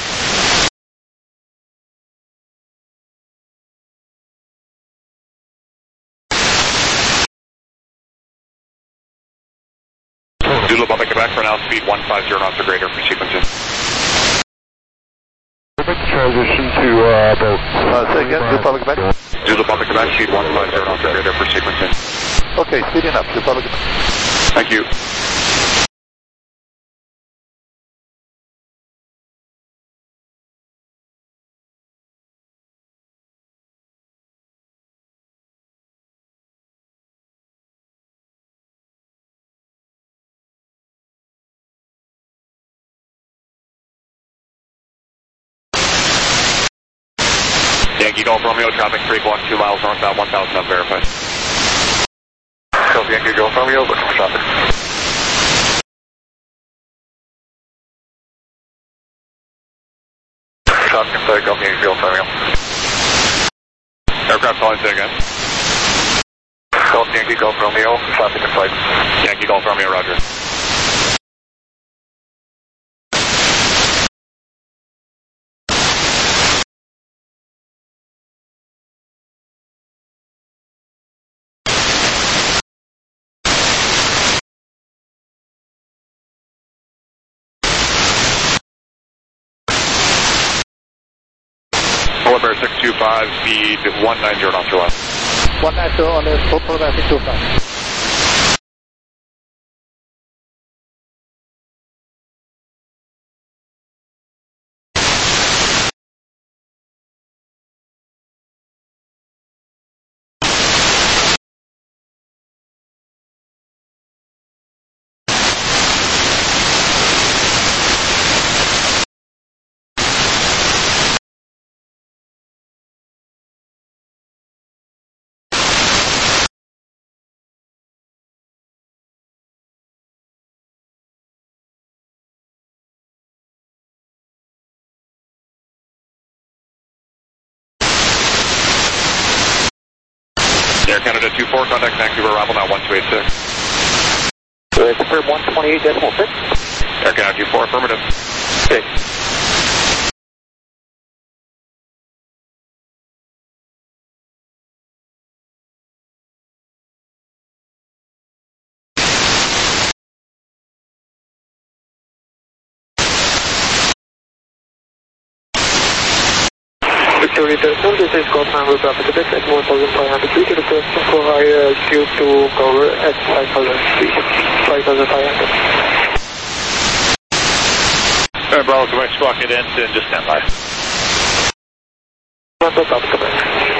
Zulu Papa Quebec for now, speed 150 knots or greater for sequencing. Transition to boat. Say again, Zulu Papa Quebec? Zulu Papa Quebec, speed 150 knots or greater for sequencing. Okay, speeding up, Zulu Papa Quebec. Thank you. Yankee Golf Romeo, traffic 3 block 2 miles northbound, 1,000 unverified. Copy Yankee Golf Romeo, look for traffic. Traffic inside, copy Yankee Golf Romeo. Aircraft calling, say again. Copy Yankee Golf Romeo, traffic inside. Yankee Golf Romeo, roger. Bear 625, speed 190 knots or less. 190 on the Polar Bear 625. Air Canada 24, contact Vancouver arrival now 1286. Confirm 128.6. Air Canada 24, affirmative. Okay. Victoria Terminal, this is Golf Tango Papa Quebec at 1,500 feet, requesting for higher altitude to cover at 5,000 feet, 5,500. Bravo Quebec, squawk it in and just stand by. Tango Papa Quebec.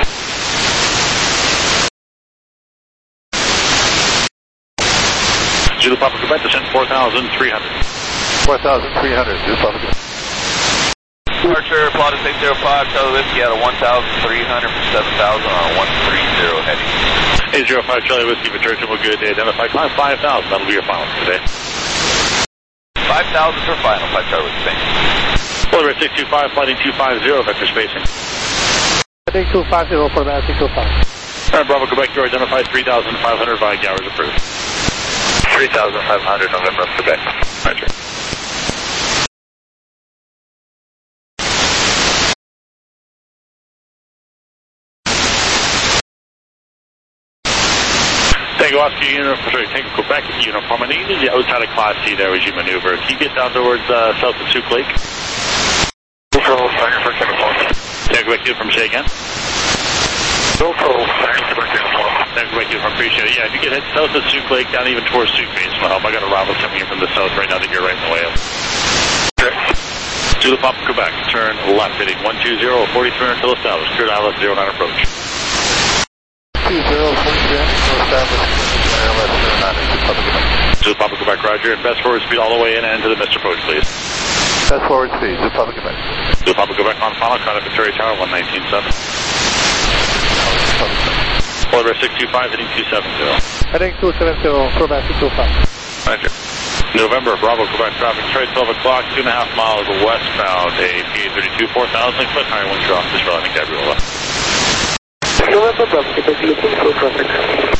Zulu Papa Quebec, descent 4,300. 4,300, Zulu Papa Quebec. Departure, plotted 605, Charlie Whiskey out of 1,300 for 7,000 on a 130 heading. 805 Charlie Whiskey, Victoria Terminal, good day. Identify climb 5,000, that'll be your final today. 5,000 for final, 5 Charlie Whiskey, thanks. Polar Bear 625, flighting 250, vector spacing. Heading 250 for Bear 625. Alright, Bravo Quebec, you're identified 3,500 via Gowers approved. 3,500 November, Quebec. Roger. Tango Oscar Uniform, sorry, Tango Quebec Uniform. I think you need to outside of Class C there as you maneuver. Can you get down towards south of Souk Lake? Tango Quebec Uniform. Tango Quebec Uniform, say again. GoPro. Thanks, Quebec Uniform, appreciate it. Yeah, if you could head south of Souk Lake, down even towards Souk Base, will help. I got a rival coming in from the south right now that you're right in the way of. Zulu Papa Quebec, turn left heading 120, 4300 till established. Cleared ILS 09 approach. 20, 4300 till established. ILS 09 Zulu Papa Quebec. Zulu Papa Quebec, roger. And best forward speed all the way in and to the missed approach, please. Best forward speed, Zulu Papa Quebec. Zulu Papa Quebec on final, contact Victoria Tower 119.7. Oliver 625 heading 270. Heading 270, Quebec 225. Roger. November, Bravo, Quebec traffic, straight 12 o'clock, 2.5 miles westbound, a PA32, 4,000, foot high wind drop, this running Gabriola. November, Bravo, Quebec, looking for traffic.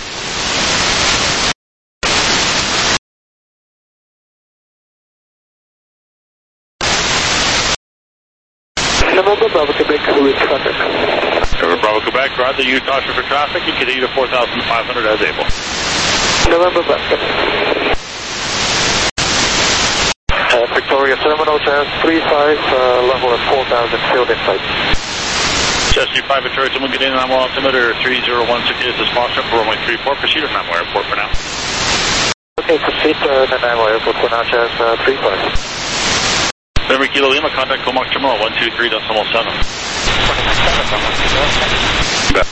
November, Bravo, Quebec, with traffic. November, Bravo, Quebec, roger, you caution for traffic, you continue to 4,500 as able. November, Bravo, Quebec. Victoria Terminal, Jazz 35, level at 4,000, field in sight. Jazz 35, Victoria Terminal, get in on altimeter 3016 is this Foxtrot for runway 34, proceed to Nanaimo Airport for now. Okay, proceed to Nanaimo Airport for now, Jazz 35. November Kilo Lima, contact Comox Terminal 123.7. Bet.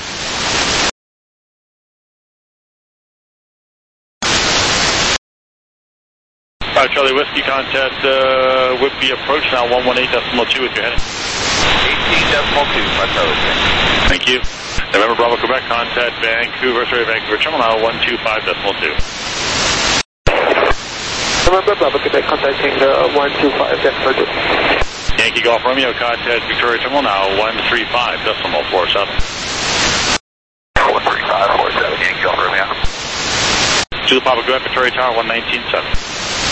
Charlie Whiskey, contact Whitby approach now 118.2 with your heading. 18.2, Thank you. November Bravo Quebec, contact Vancouver, Terminal 125.2. November Bravo Quebec, contacting 125, Denver. Yankee Golf Romeo, contact Victoria Terminal now 135.47. 135.47, Yankee Golf Romeo. Zulu Papa Quebec, Victoria Tower 119.7.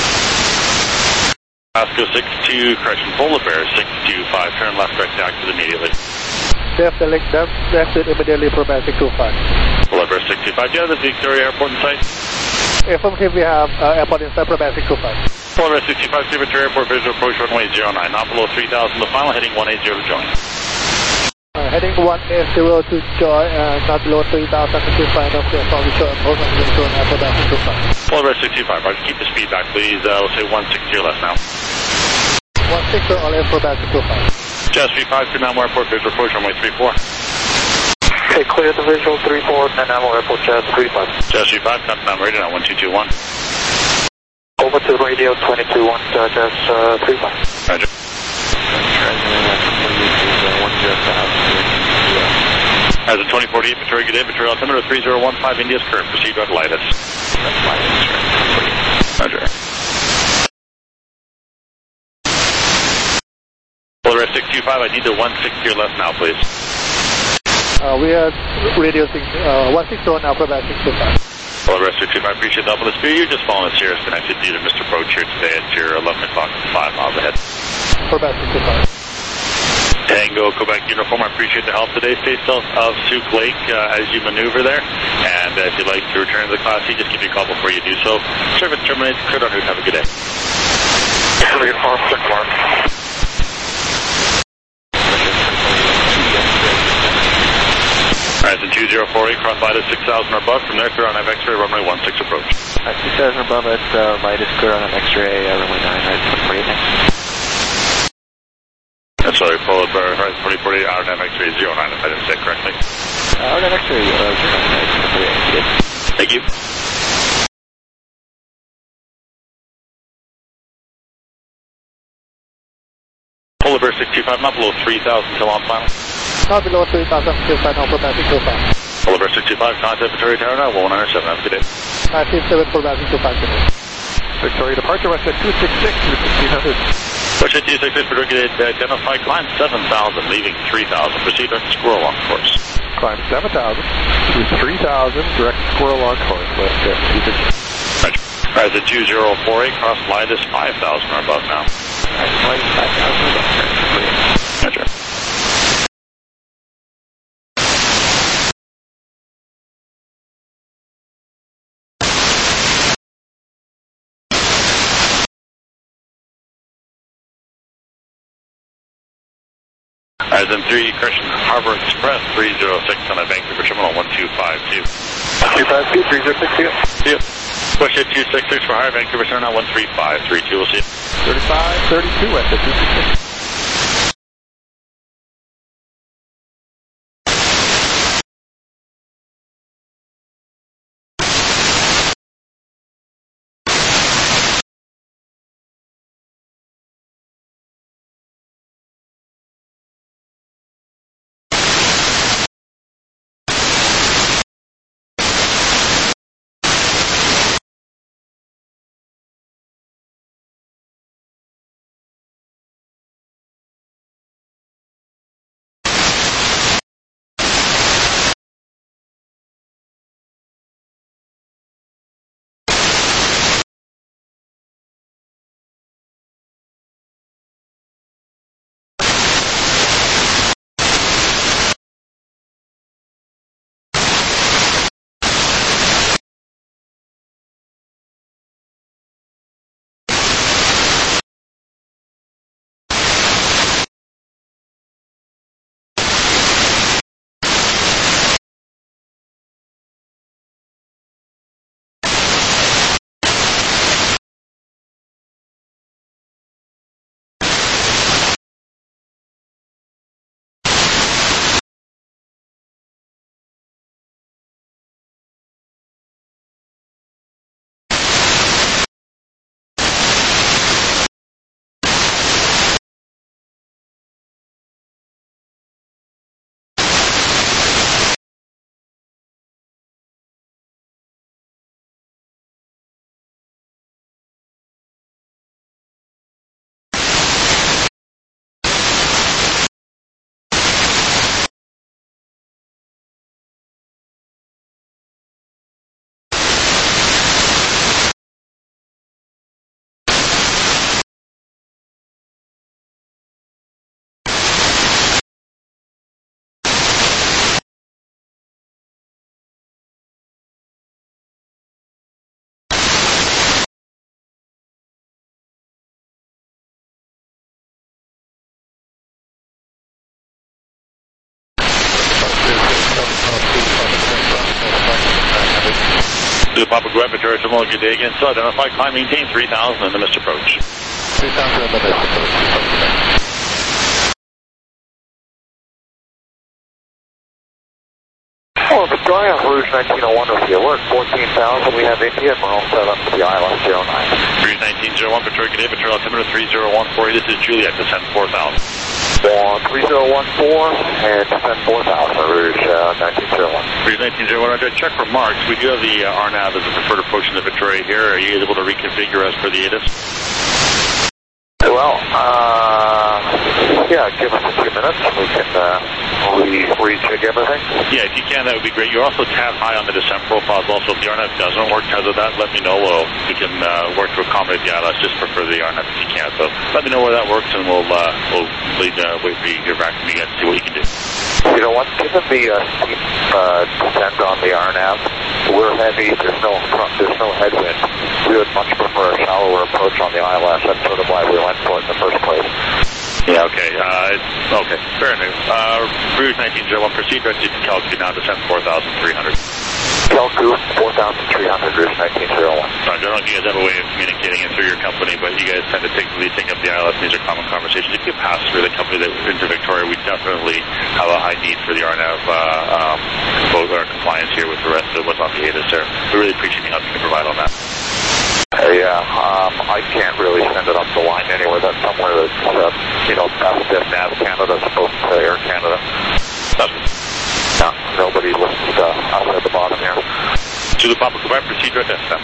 Pasco 62, correction, Polar Bear 625, turn left, correct, active immediately. Left it immediately for Magic 25. Polar Bear 625, do you have the Victoria Airport in sight? Affirmative, we have airport in sight for Magic 25. Polar Bear 625, see Victoria Airport, visual approach runway 09, not below 3,000, the final heading 180 to join. Heading 180 to join, not below 3,000 to find out the show and hold on to the airport Magic 25. Polar Bear 625, Roger, keep the speed back, please. We'll say 160 or less now. 160 all in for Magic 25. Jazz 35 to Nanaimo Airport, visual approach runway 34. Okay, clear the visual 34, Nanaimo Airport, Jazz 35. Jazz 35, come to Nanaimo radio now 1221. Over to radio 221, Jazz 35. Roger. As a 2048, Victoria, good day, Victoria altimeter 3015, India's current, proceed red light us. Roger. Polar 625, I need the 160 or less now, please. We are radio 160 now for about 625. Polar 625, appreciate the help on the speed. You're just following a Sirius connected to Mr. Approach here today at your 11 o'clock, 5 miles ahead. For about 625. Tango, Quebec Uniform, I appreciate the help today. Stay south of Souk Lake as you maneuver there. And if you'd like to return to the Class C, just give me a call before you do so. Service terminated. Cleared on route. Have a good day. Uniform, check mark. Alright, it's 2048, cross line at 6,000 or above. From there, clear on X-ray, runway 16 approach. 6,000 above at light is clear on X-ray, runway 9, right, for you next. Sorry, Polar Bear, 2048, RNM X-ray 09, if I didn't say it correctly. RNM X-ray 09, Thank you. Polar Bear 625, not below 3,000 till on final. Not below 3,000 till final for Magic 25. Polar Bear 625, contact Victoria Tower now, 197, have a good day. 197 for Magic 25 today. Victoria departure, west at 266, 1600. West at 266, Victoria, identify climb 7,000, leaving 3,000. Proceed direct squirrel on course. Climb 7,000 to 3,000, direct squirrel on course, west at 266. Roger. As a 2048, cross line is 5,000 or above now. Roger. As in 3, correction, Harbor Express 306 on a Vancouver Terminal 1252. 252, 3062. Yep. Question 266 for Higher Vancouver Terminal 13532. We'll see you. 3532 at the 266. To Papa Quebec, Victoria Terminal, good day again. So identify, climb, maintain 3000 in the missed approach. 3000 in the missed approach. Oh, Victoria, Rouge 1901 with the alert, 14,000. We have India, and we're all set up for the ILS 09. Rouge 1901, Victoria, good day, Victoria altimeter 3014. This is Juliet, descend 4000. 3014 and descend 4000, Rouge 1901. Rouge 1901, I'm going to check for marks. We do have the RNAV as a preferred approach in the Victoria here. Are you able to reconfigure as per the ATIS? Well, yeah, give us a few minutes and we can recheck everything. Yeah, if you can, that would be great. You're also tab high on the descent profiles also. If the RNAV doesn't work because of that, let me know. We can work to accommodate the ILS. Just prefer the RNAV if you can. So let me know where that works and we'll wait for you to hear back from you guys and see what you can do. You know what, given the steep descent on the RNAV, we're heavy, there's no headwind. We would much prefer a shallower approach on the ILS. That's sort of why we went for it in the first place. Yeah, okay. Okay, fair enough. Rouge 1901, proceed directly to Calgary now, descend 4,300. Calgary 4,300, Rouge 1901. I don't know if you guys have a way of communicating it through your company, but you guys tend to take up the ILS, and these are common conversations. If you pass through the company that into Victoria, we definitely have a high need for the RNAV, both our compliance here with the rest of what's on the ATIS there. We really appreciate the help you can provide on that. Yeah, I can't really send it up the line anywhere. That's somewhere that's, best if NAV Canada as opposed to Air Canada. No, nobody listens to us at the bottom here. To the Papa Quebec, proceed right SM.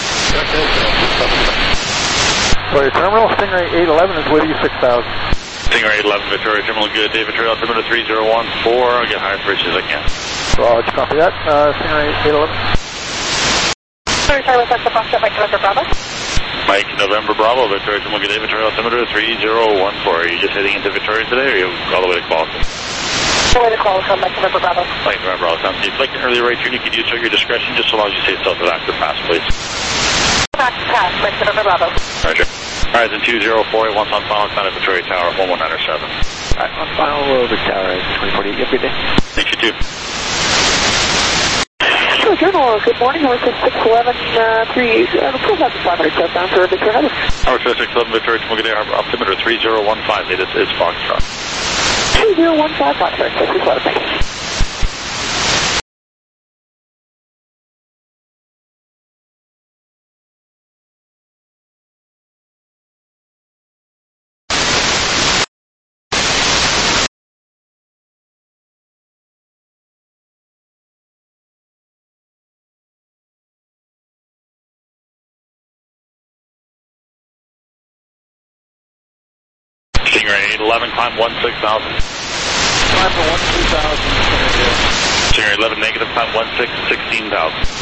For your terminal, Stingray 811 is with you, 6,000. Stingray 811, Victoria Terminal, good day, Victoria altimeter 3014. I'll get high bridge as I can. Roger, copy that. Stingray 811. Sorry, was that the Foxtrot Mike November Bravo? Mike November Bravo, Victoria Terminal, good day, Victoria altimeter 3014. Are you just heading into Victoria today, or are you all the way to Qualcomm? All the way to Qualcomm, Mike November Bravo. Mike November Bravo, sounds good. If you'd like an early right turn, you could use at your discretion, just so long as you say self-evacuated pass, please. Pass, Mike November Bravo. Roger. Horizon 2048, once on final climb at Victoria Tower, 1197. Alright, on final over tower, 2048. You have a good day. Thank you too. Sure, Journal, good morning. Horizon 611, 4,500 southbound for Victoria. Horizon 611, Victoria, Tower, altimeter 3015, latest is Foxtrot. 2015, Foxtrot, 611, thank you. Stingray 811, climb 16,000. Climb to 16,000. Stingray 11, negative, climb 16,000. 16,000.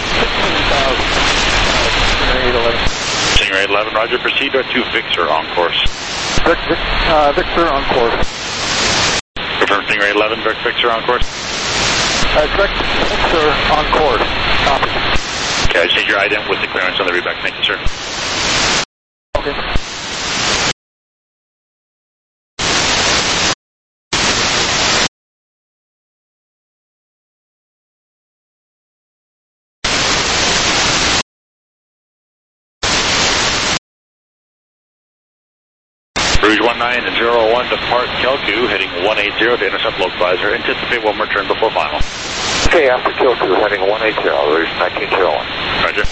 Stingray 811. Stingray 11, roger, proceed to Victor on course. Victor on course. Confirm Stingray 11, direct Victor on course. Direct Victor on course. Copy. Okay, I just need your ident with the clearance on the readback. Thank you, sir. Okay. Rouge 1901, depart Kelku, heading 180 to intercept localizer. Anticipate one more turn before final. Okay, after Kelku, heading 180, Rouge 1901. Roger.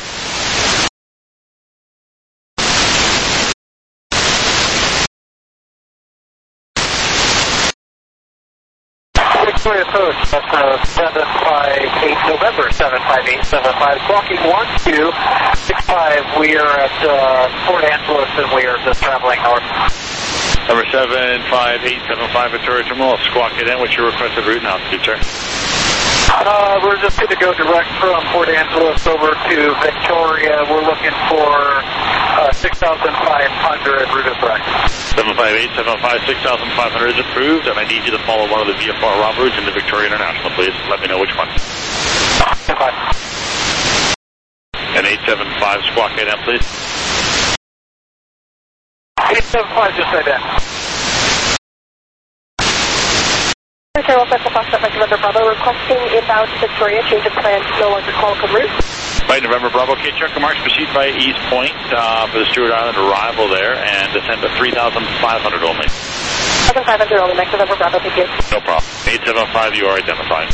Victoria Post, that's 758 November 75875, clocking 1265. We are at Port Angeles and we are just traveling north. Number 75875 Victoria Terminal, squawk it in. What's your requested route and altitude, sir? We're just going to go direct from Port Angeles over to Victoria. We're looking for 6,500 route of direct. 758-756, 6,500 is approved, and I need you to follow one of the VFR ROB routes into Victoria International, please. Let me know which one. And 875, squawk it in, please. 875, just say that. Terminal Central Foxtrot, Mike November Bravo, requesting inbound Victoria, change of plans, no longer Qualicum route. Right, November Bravo, okay, check the marks, proceed by East Point for the Stewart Island arrival there, and descend to 3,500 only. 3,500 only, Mike November Bravo, thank you. No problem. 875, you are identified.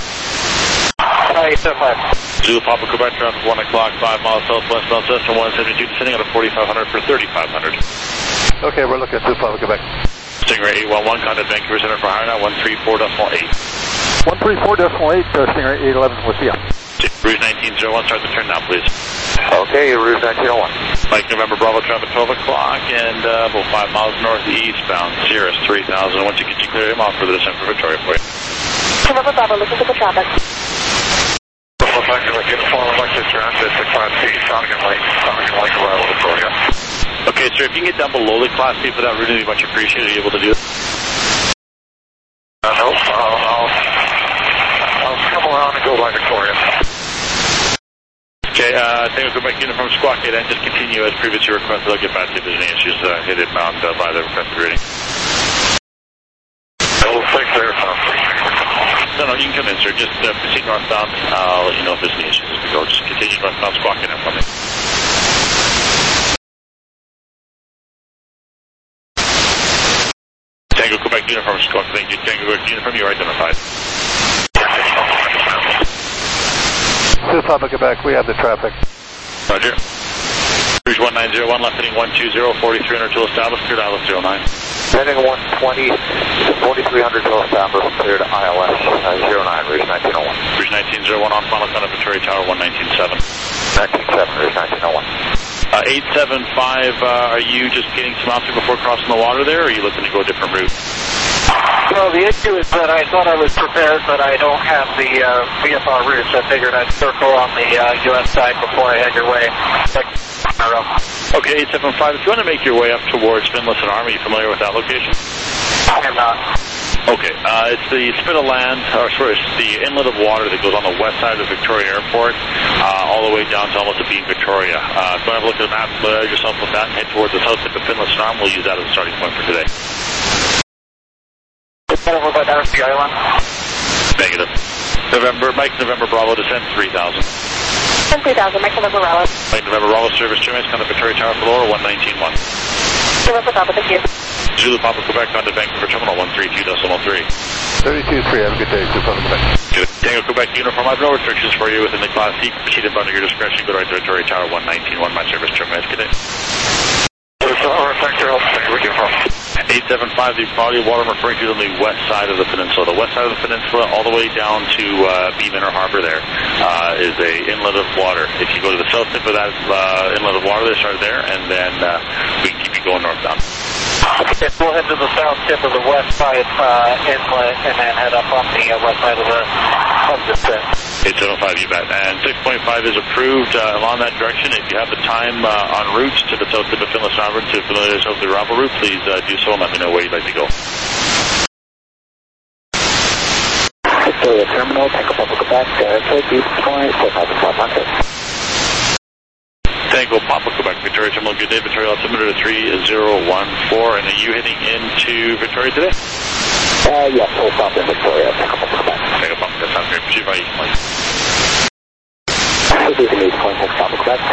875. Zulu Papa Quebec, traffic 1 o'clock, 5 miles southwest, southwest, and 172, descending out of 4,500 for 3,500. Okay, we're looking at Zulu Papa Quebec. Stingray 811, contact Vancouver Center for higher now, 134.8. 134.8, Stingray 811 with you. Rouge 1901, start the turn now, please. Okay, Rouge 1901. Mike November Bravo, traffic 12 o'clock, and about 5 miles northeastbound, Cirrus 3,000. Once you get you clear him off for the descent for Victoria for you. November Bravo, listen to the traffic. Okay, sir, if you can get down below the Class C for that route, it'd be much appreciated. Are you able to do it? No, I'll come around and go by Victoria. Okay, Tango Quebec Uniform Squawk 8 and just continue as previously requested. I'll get back to you if there's any issues hit inbound by the requested routing. No, you can come in, sir. Just proceed northbound. I'll let you know if there's any issues as we go. Just continue northbound, squawk 8 for me. Tango Quebec Uniform Squawk, thank you. Tango Quebec Uniform, you are identified. Zulu Papa Quebec, we have the traffic. Roger. Rouge 1901, left heading 120, 4,300 to establish, cleared ILS 09. Heading 120, 4,300 to establish, cleared ILS 09, Rouge 1901. Rouge 1901 on final count of Victoria Tower 119.7. 19.7, Rouge 1901. 875, are you just getting some altitude before crossing the water there, or are you looking to go a different route? Well, the issue is that I thought I was prepared, but I don't have the VFR routes. I figured I'd circle on the U.S. side before I head your way. Okay, 875, if you want to make your way up towards Finlayson Army, are you familiar with that location? I am not. Okay, it's the spit of land, it's the inlet of water that goes on the west side of Victoria Airport, all the way down to almost to Beam, Victoria. Go have a look at the map, familiarize yourself with that, and head towards the south tip of Finlayson Arm. We'll use that as a starting point for today. Over by Darcy Island. Negative. Mike November Bravo, descent 3,000. 3,000, Mike November Bravo. Mike November Bravo, service terminus, come to Victoria Tower for Lower, 119.1. November Bravo, thank you. Zulu Papa Quebec on to Vancouver Terminal 132.03. 32-3, have a good day, Zulu Papa Quebec. Good. Tango Quebec Uniform, I have no restrictions for you within the Class C. Proceed under your discretion, go right to Victoria Tower 119.1, my service terminus. Good day. 875, the body of water I'm referring to is on the west side of the peninsula. The west side of the peninsula, all the way down to Beam Inner Harbor there, is a inlet of water. If you go to the south tip of that inlet of water, they start there, and then we can keep you going northbound. Okay, we'll head to the south tip of the west side inlet, and then head up on the west side of the set. 875, you bet. And 6.5 is approved along that direction. If you have the time en route to the south tip of Finlayson Arm to familiarize yourself with the arrival route, please do so and let me know where you'd like to go. Victoria Terminal, Tango Papa Quebec, Airport, Deep Point, 4,500. Tango Papa Quebec, Victoria Terminal, good day. Victoria altimeter 3014, and are you heading into Victoria today? Yes, we'll stop in Victoria, Tango Papa Quebec. Tango Papa, that sounds great. Proceed by East Point. This is the East Point, Tango Papa Quebec.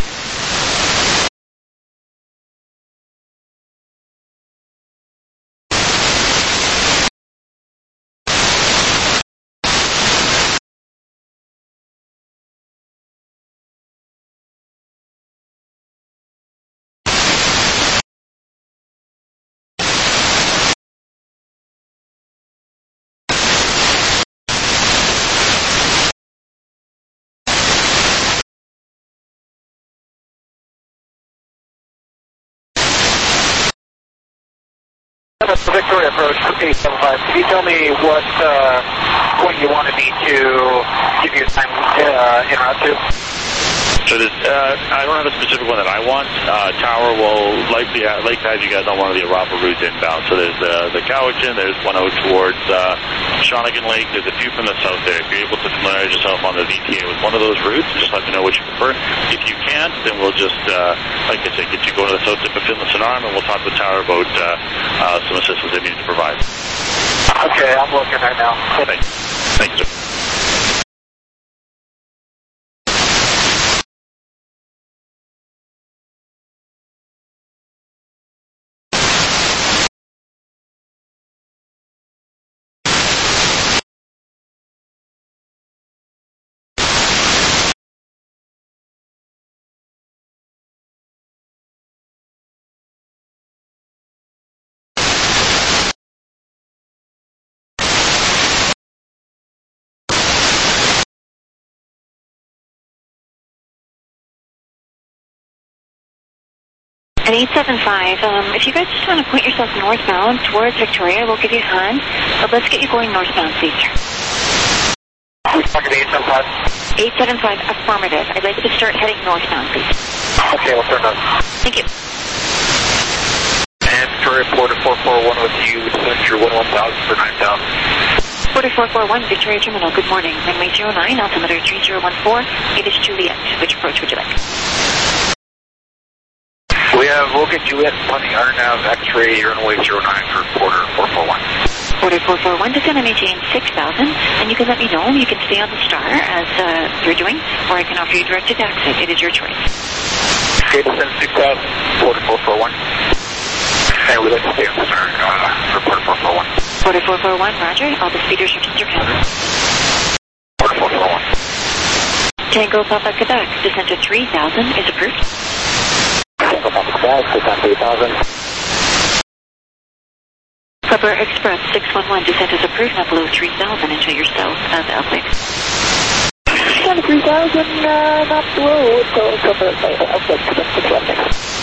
Victoria approach 875. Can you tell me what you wanted me to give you time en route to? So I don't have a specific one that I want. Tower will likely have you guys on one of the arrival routes inbound. So there's the Cowichan, there's one out towards Shawnigan Lake, there's a few from the south there. If you're able to familiarize yourself on the VTA with one of those routes, just let me know what you prefer. If you can't, then we'll just, like I said, get you going to the south tip of Finlayson Arm, and we'll talk with Tower about some assistance they need to provide. Okay, I'm looking right now. Thanks. Thanks, sir. At 875, if you guys just want to point yourself northbound towards Victoria, we'll give you a hand. But let's get you going northbound, please, sir. We're talking 875. 875, affirmative. I'd like you to start heading northbound, please. Okay, we'll turn on. Thank you. And Victoria, Porter 441 with you. Send your 11000 for 9,000. Porter 441, Victoria Terminal, good morning. Runway 09, altimeter 3014. It is Juliet. Which approach would you like? We have Logan Juliet funding RNAV X-ray runway 09 for Porter 441. Porter 441, descend and maintain 6,000, and you can let me know. You can stay on the star as you're doing, or I can offer you directed exit. It is your choice. Okay, descend 6,000, Porter 441. And we'd like to stay on the star for Porter 441. Porter 441, roger. All the speed restrictions are counted. Porter 441. Tango Papa Quebec, descent to 3,000 is approved. Tango Papa Quebec, descent 3,000. Pepper Express 611, descent is approved, now below 3,000 until you're south of Elphick. Descent 3,000, not below, so cover Elphick, descent 611.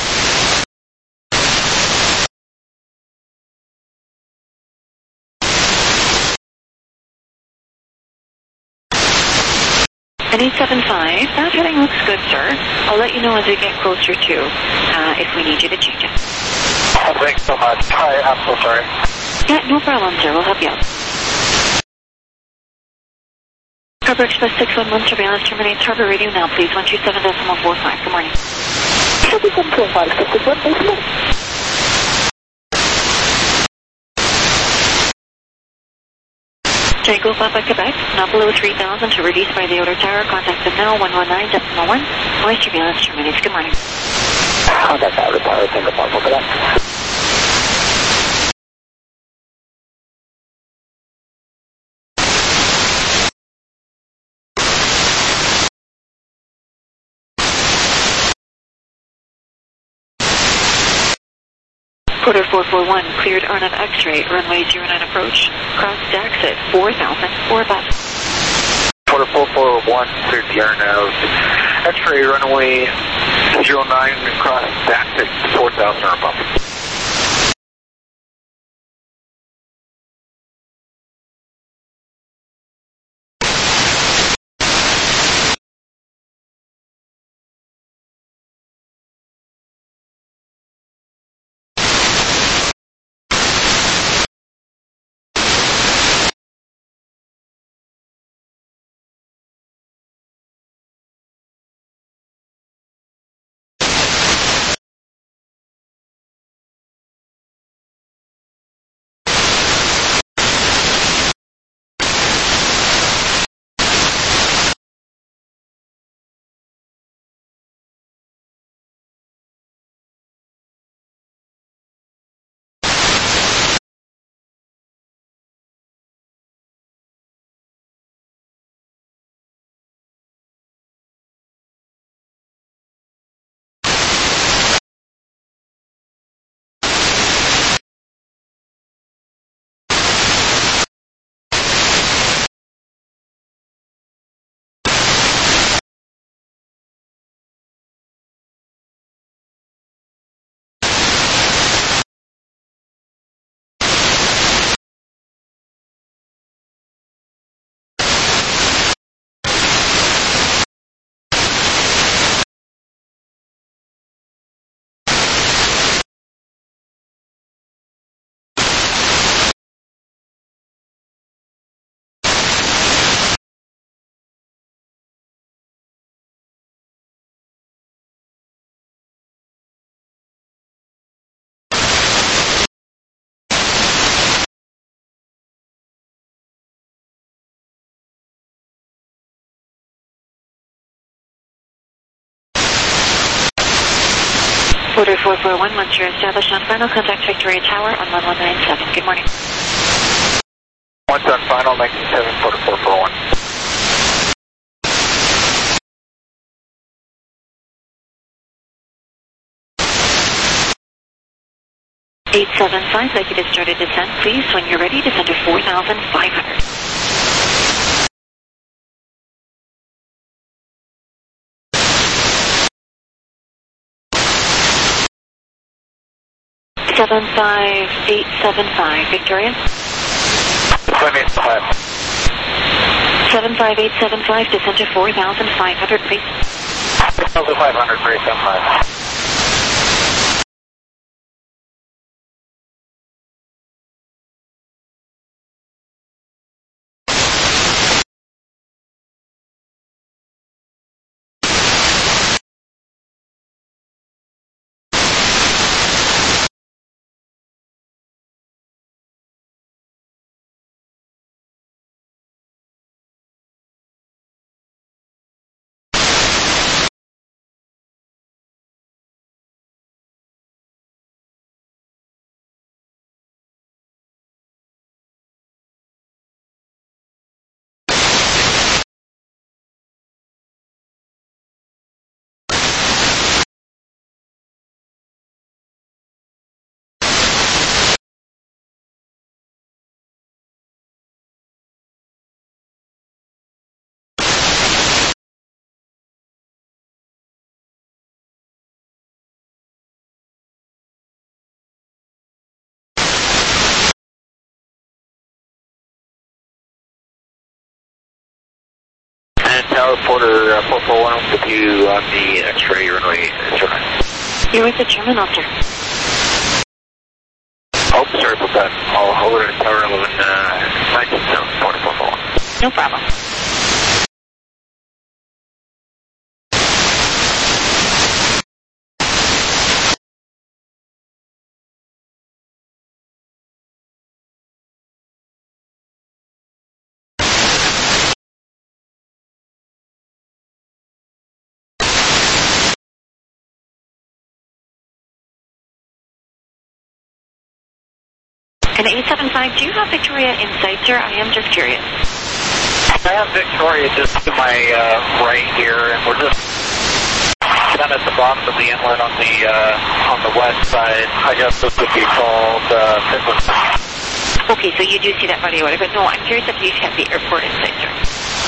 An 875, that heading looks good, sir. I'll let you know as we get closer to, if we need you to change it. Oh, thanks so much. I'm so sorry. Yeah, no problem, sir. We'll help you out. Harbor Express 611 surveillance terminates Harbor Radio now, please. 127.45. Good morning. 127.45, this is what they do. Tango Papa Quebec, not below 3,000 to release by the outer tower. Contact them now, 119.1. Noise surveillance terminates. Good morning. Contact outer tower, Tango Papa Quebec. Quarter 441, cleared Arnav X-ray, runway 09 approach, cross decks at 4,000 or above. Quarter 441, cleared the Arnav X-ray, runway 09, cross decks at 4,000 or above. Quarter 441, once you're established on final, contact Victoria Tower on 1197. Good morning. Once on final, 97, quarter 441. 875, like you just started descent, please. When you're ready, descend to 4,500. Seven 5875, Victoria. 785. 75875, descend to 4,500, please. 4,500, 375. Tower Porter 441 with you on the X-ray runway 09. You're with the terminal, sir. Oh, sorry about that. I'll hold it at Tower 11, 19 Porter 441. No problem. And 875, do you have Victoria in sight, sir? I am just curious. I have Victoria just to my right here, and we're just down at the bottom of the inlet on the west side. I guess this would be called Finland. Okay, so you do see that body of water, but no, I'm curious if you have the airport in sight, sir.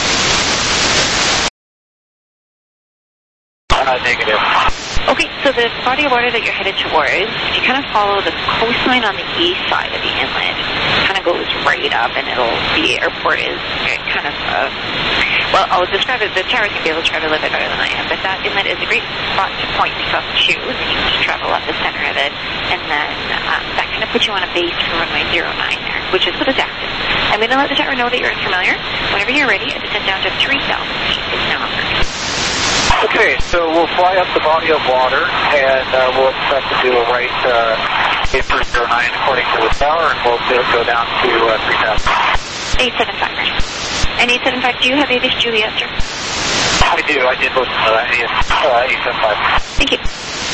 Negative. Okay, so the body of water that you're headed towards, if you kind of follow the coastline on the east side of the inlet, kind of goes right up, and the airport is kind of, well, I'll describe it, the towers can be able to describe it a little bit better than I am, but that inlet is a great spot to point yourself to, and then you can just travel up the center of it, and then that kind of puts you on a base for runway 09 there, which is what is active. I'm going to let the tower know that you're familiar. Whenever you're ready, I descend down to 3,000 feet. It's now offered. Okay, so we'll fly up the body of water, and we'll expect to do a right 8309 according to the tower, and we'll go down to 3,000. 875. And 875, do you have Avis Juliet, sir? I do. I did listen to that. 875. Thank you.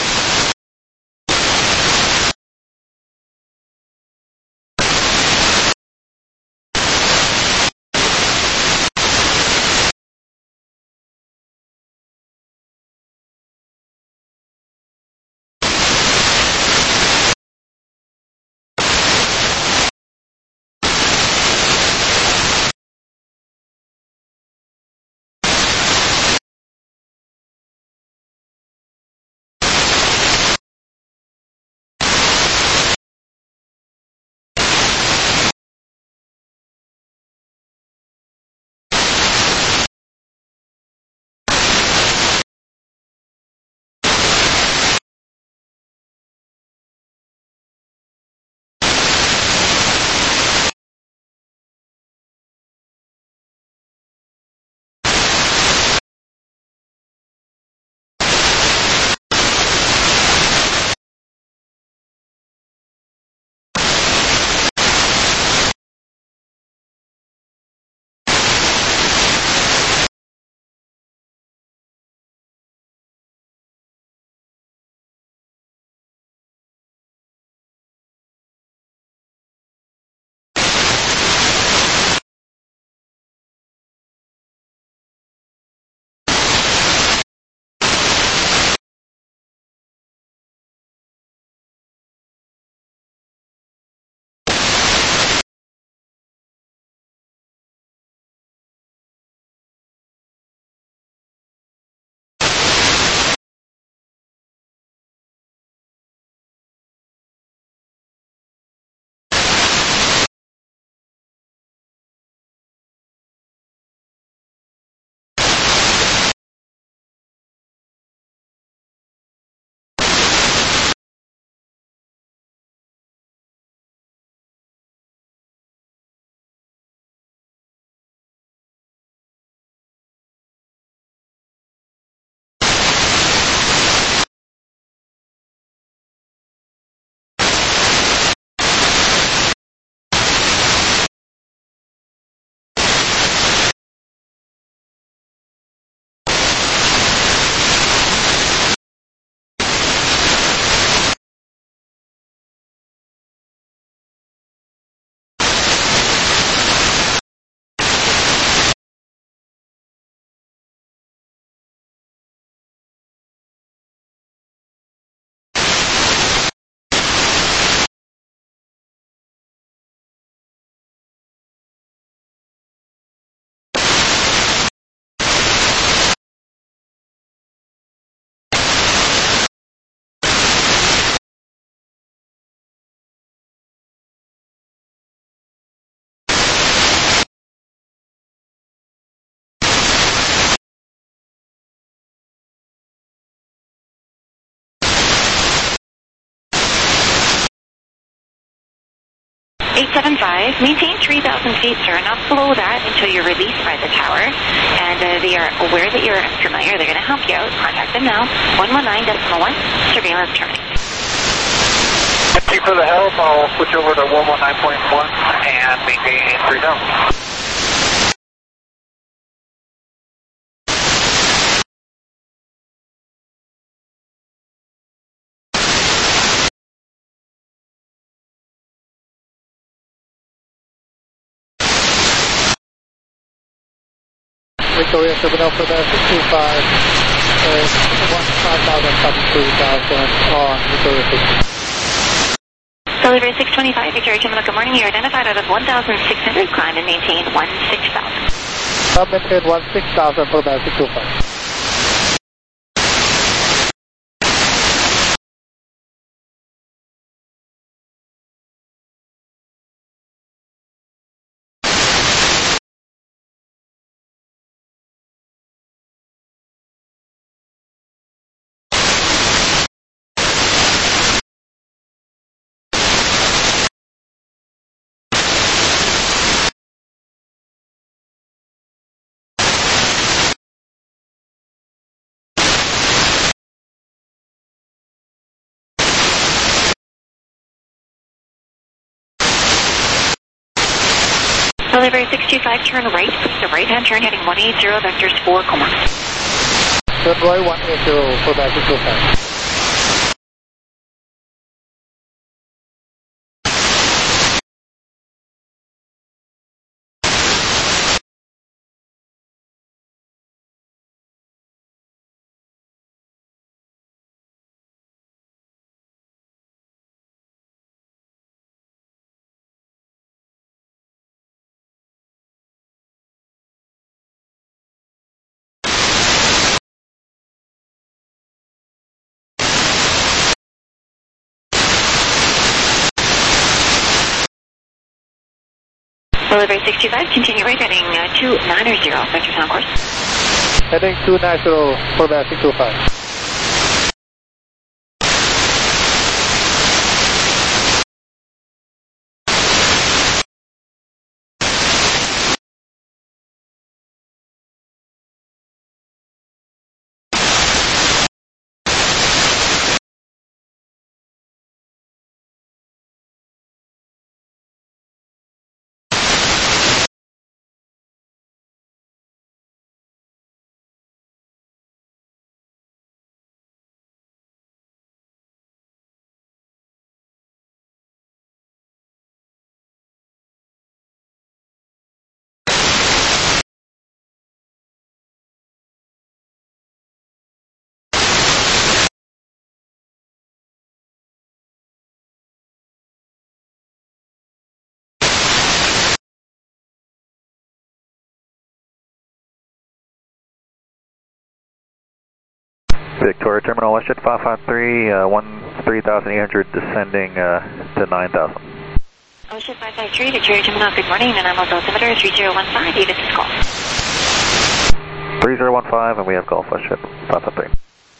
Maintain 3,000 feet, sir, not below that until you're released by the tower. And they are aware that you're familiar. They're going to help you out. Contact them now. 119.1, surveillance terminated. Thank you for the help. I'll switch over to 119.1 and maintain 3,000. Victoria Terminal for the 625, 5,000 on Victoria 6. Delivery 625, Victoria Terminal, good morning. You're identified out of 1,600, climb and maintain 16,000. Maintain 16,000 for the 625. Delivery 625, turn right, please. A right-hand turn heading 180, vectors 4, Comox. Turn right 180 for the 625. Delivery 625, continue right heading 290, vectors on course. Heading 290 for the 625. Victoria Terminal, Westjet 553, 13,800 descending to 9,000. Westjet 553, Victoria Terminal, good morning. And I'm altimeter 3015, Davis is call. 3015, and we have Gulf Westjet 553.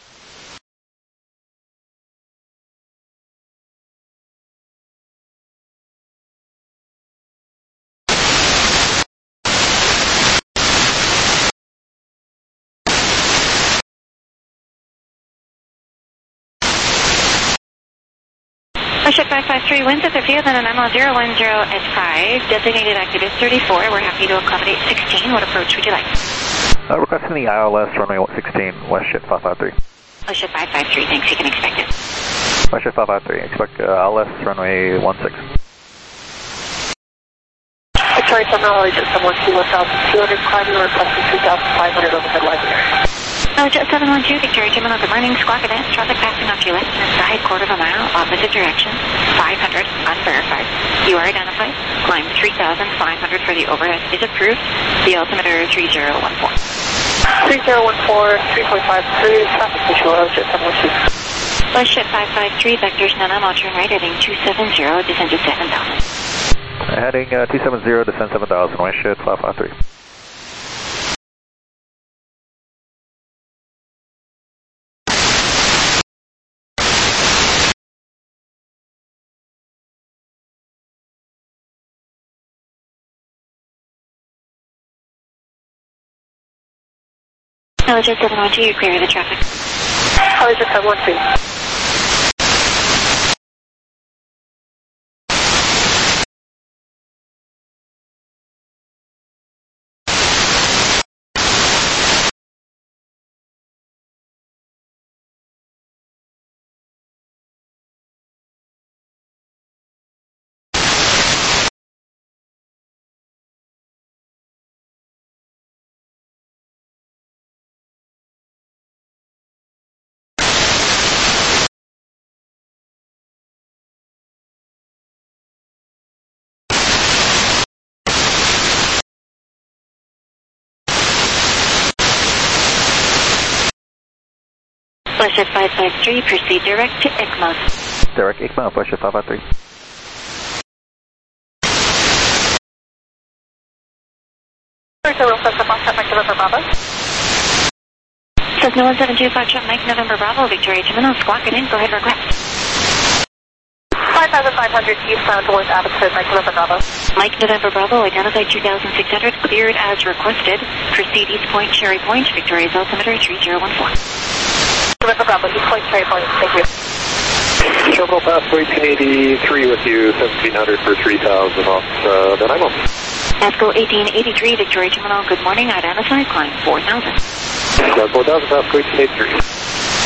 Westjet 553, winds at the field and an ML 010 at 5, designated active is 34. We're happy to accommodate 16. What approach would you like? Requesting the ILS runway 16, Westjet 553. Westjet 553, thanks, you can expect it. Westjet 553, expect ILS runway 16. Victoria Terminal, just someone to 1,200, climbing, requesting 3,500 overhead library. Jet 712, Victoria Terminal, good morning. Squawk advance, traffic passing off to your left hand side, quarter of a mile, opposite direction, 500, unverified. You are identified. Climb 3,500 for the overhead is approved. The altimeter 3014. 3014, 3.53, traffic visual, Jet 712. Westjet 553, vectors none, I'll turn right heading 270, descend to 7,000. Heading 270, descend 7,000, Westjet 553. Jet 712, you clear the traffic. Jet 712. Westjet 553, proceed direct to Ikmav. Direct Ikmav, Westjet 553. Cessna 172, Foxtrot Mike November Bravo, Victoria Terminal, squawk it in, go ahead, request. 5,500 eastbound towards Abbotsford, Mike November Bravo. Mike November Bravo, identified 2600, cleared as requested. Proceed East Point, Cherry Point, Victoria's altimeter 3014. November Bravo, East Point, Cherry Point, thank you. Terminal Pasco 1883 with you, 1700 for 3,000 off Nanaimo. Pasco 1883, Victoria Terminal, good morning, identified, climb 4000. 4,000, Pasco 1883.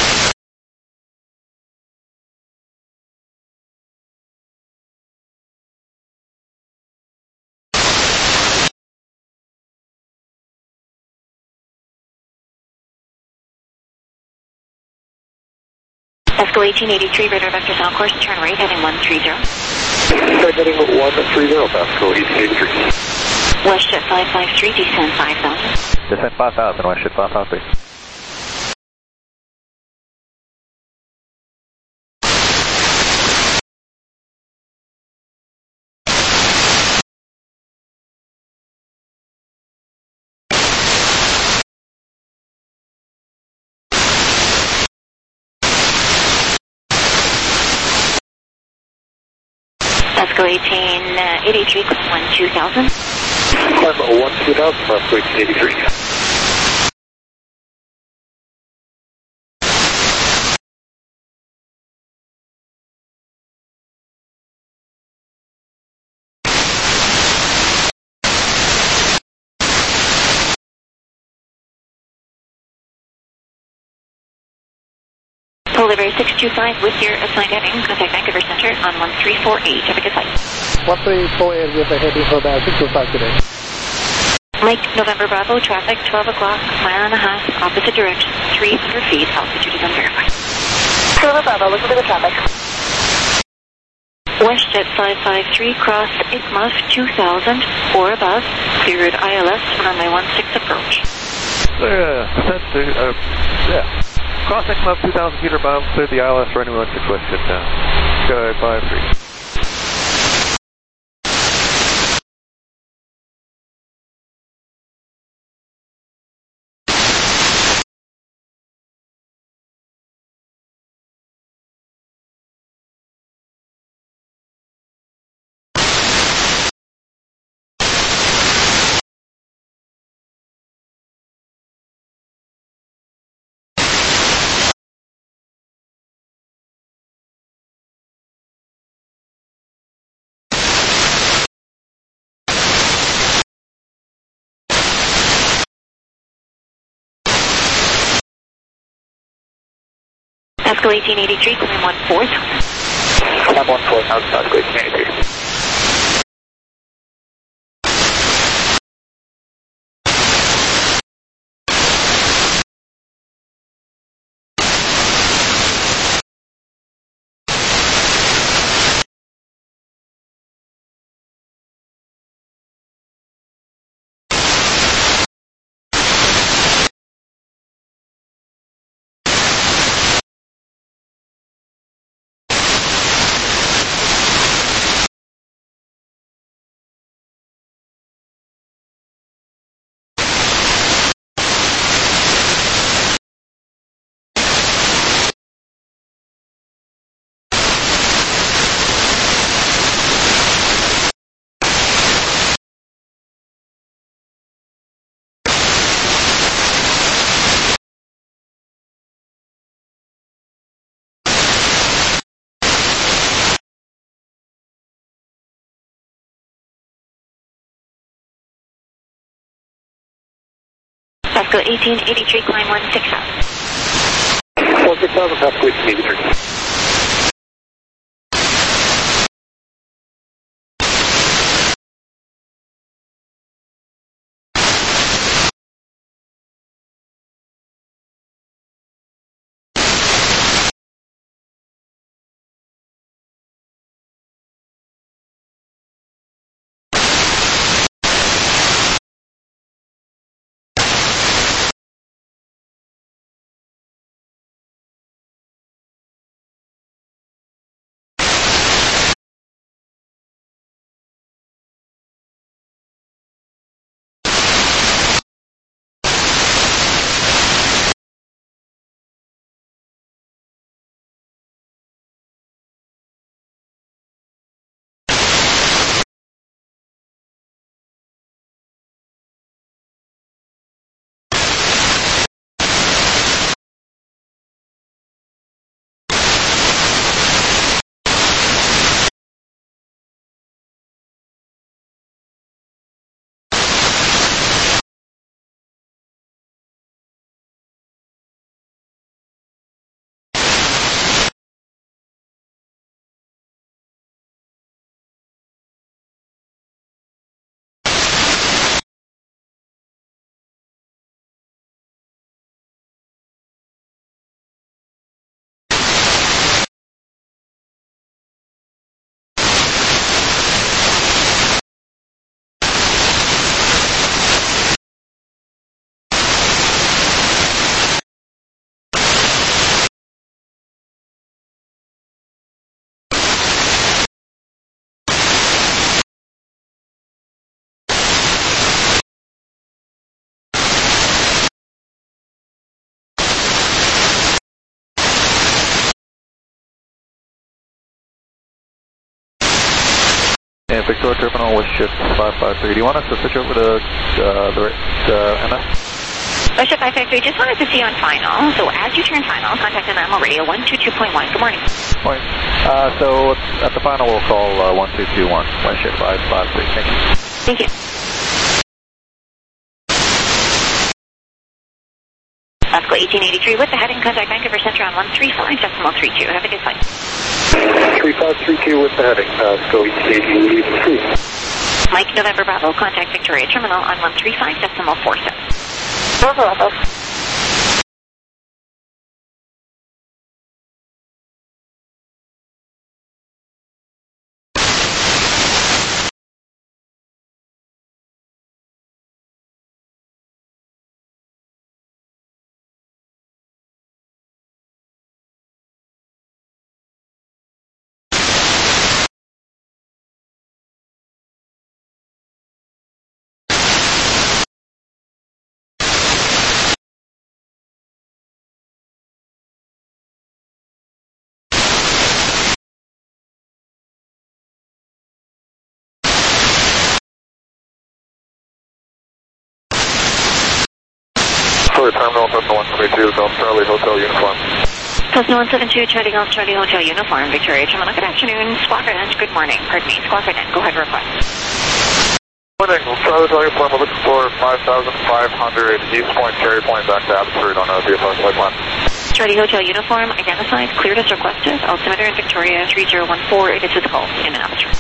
Pasco 1883, radar vector sound course, turn right, heading 130. Start heading 130, Pasco 1883. Westjet 553, descend 5000. Descend 5,000, Westjet 553. Pasco 1883, climb 2000. Climb 2000, Pasco 1883. Polar Bear 625 with your assigned heading. Contact Vancouver Center on 1348. Have a good flight. 1348 with a heading for about 625 today. Mike November Bravo, traffic 12 o'clock, mile and a half, opposite direction, 300 feet, altitude is unverified. November Bravo, listen to the traffic. Westjet 553, cross Ikmav 2000 or above, cleared ILS, runway 16 approach. Cross Ikmav 2,000 feet above, cleared the ILS runway 16 Westjet Sky 53. Pasco 1883, climb 14. Climb 14, Pasco 1883. Pasco 1883, climb 16,000. 16,000, Pasco 1883. at Victoria Terminal with shift 553. Do you want us to switch over to the MS? Ship 553, just wanted to see on final. So as you turn final, contact an animal radio 122.1. Good morning. Morning. So at the final, we'll call 1221, ship 553. Thank you. Thank you. Vasco 1883 with the heading, contact Vancouver Centre on 135.32. Have a good flight. 3532 with the heading, Vasco 1883. Mike November Bravo, contact Victoria Terminal on 135.47. Bravo. Terminal, Cessna 172, Golf Charlie Hotel Uniform. Cessna 172, Charlie Golf Charlie Hotel Uniform, Victoria Terminal. Good afternoon, Squawk Net. Good morning, pardon me, Squawk Net. Go ahead, request. Morning, Charlie Hotel Uniform. We're looking for 5,500 East Point, Cherry Point, back to Abbotsford on a VFR flight plan. Charlie Hotel Uniform, identified, cleared as requested. Altimeter in Victoria 3014, it is with call in Abbotsford.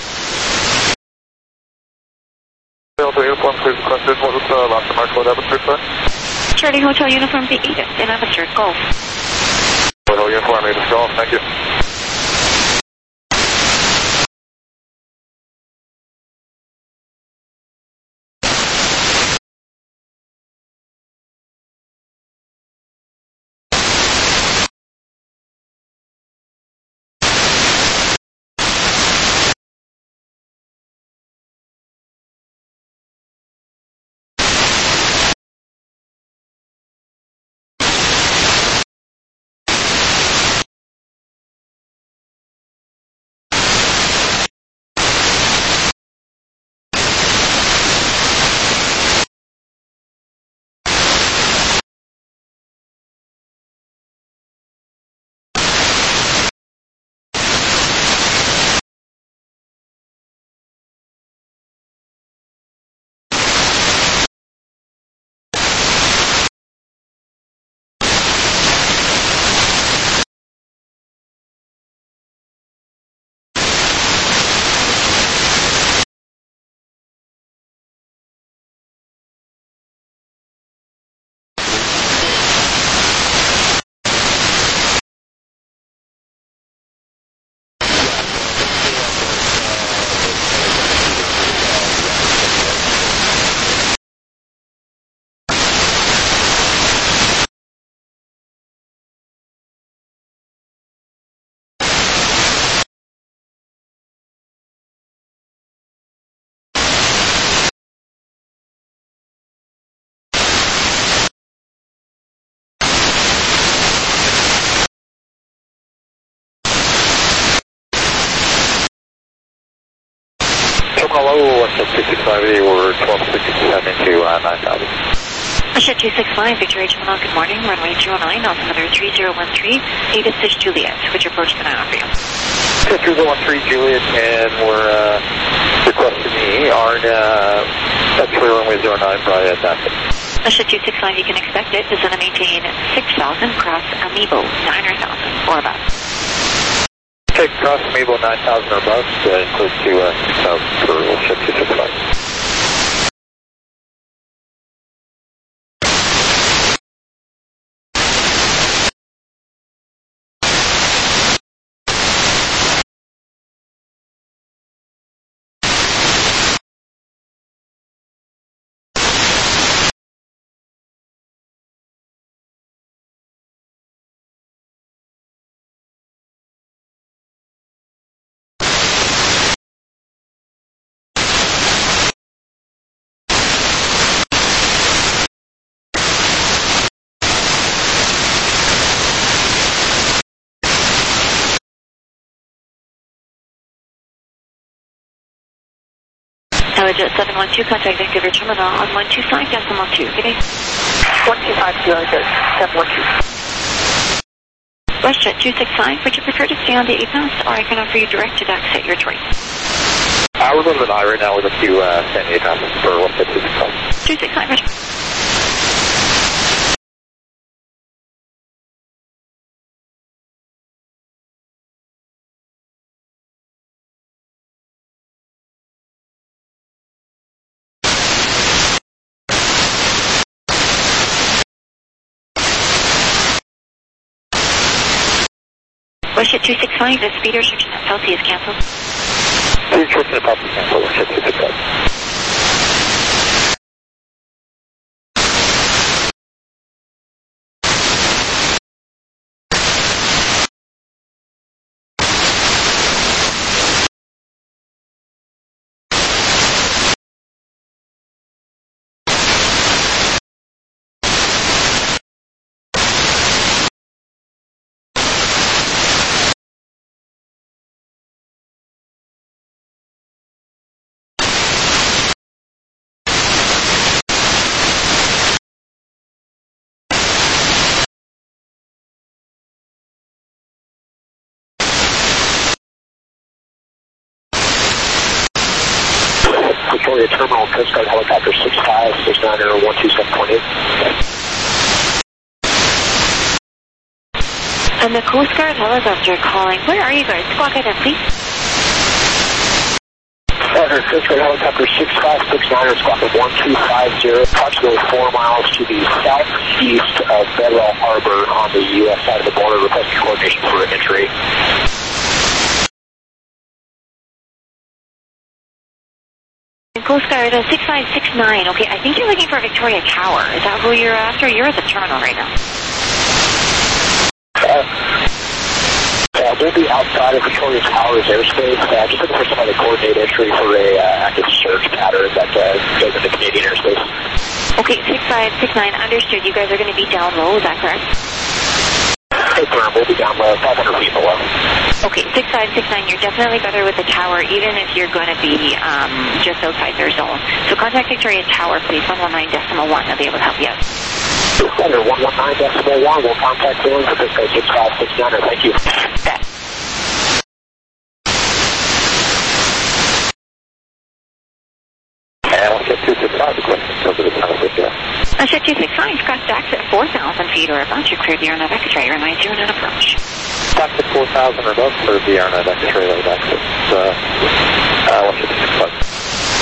Hotel Uniform, please requested. What was the last remark about Abbotsford, sir? Charlie Hotel Uniform, the Edith in Abbotsford, Golf. Hotel Uniform, Edith Golf, thank you. Hello, what's up, 265A, we're 1267 to 9,000. Ship 265, Victoria Terminal, good morning, runway 09, altimeter 3013, Edith Juliet, which approach can I offer you? 3013 Juliet, and we're requesting the ARN, X-ray runway 09, via Atlanta. Ship 265, you can expect it, is going to maintain 6,000 cross Amiibo, 9 or 1,000, or above. Okay, cross Amiibo 9,000 or above, includes 6,000 for ship 265. Helijet 712, contact Vancouver Terminal on 125.2. Good day. 125 712. WestJet 265, would you prefer to stay on the APAS, or I can offer you directed exit, your choice? We're going to the I right now. We're going to San Diego for 155. 265, Roger. WestJet 265, the speed restriction at Chelsea is cancelled. Speed restriction at Chelsea is cancelled. WestJet 265. Victoria Terminal, Coast Guard Helicopter 6569 127.8. And the Coast Guard helicopter calling. Where are you guys? Squawk it in, please. Coast Guard Helicopter 6569, squawk at 1250, approximately 4 miles to the southeast of Bedwell Harbor on the U.S. side of the border, requesting coordination for entry. Coast Guard 6569. Okay, I think you're looking for Victoria Tower. Is that who you're after? You're at the terminal right now. We'll be outside of Victoria Tower's airspace. Just looking for somebody to coordinate entry for a active search pattern that goes into Canadian airspace. Okay, 6569. Understood. You guys are going to be down low. Is that correct? Confirmed. We'll be down low, 500 feet below. Okay, 6569. You're definitely better with the tower, even if you're going to be just outside their zone. So contact Victoria Tower, please. 119.1. They'll be able to help you out. Thunder 119.1. We'll contact them for this 6569. Thank you. Bet. And I'll get 265 the question over the tunnel with you. Ship 265, cross to exit 4,000 feet or above. You're cleared the RNAV X-ray. Remind you and approach. Back to 4,000 or above for the RNAV X-ray load access. 165.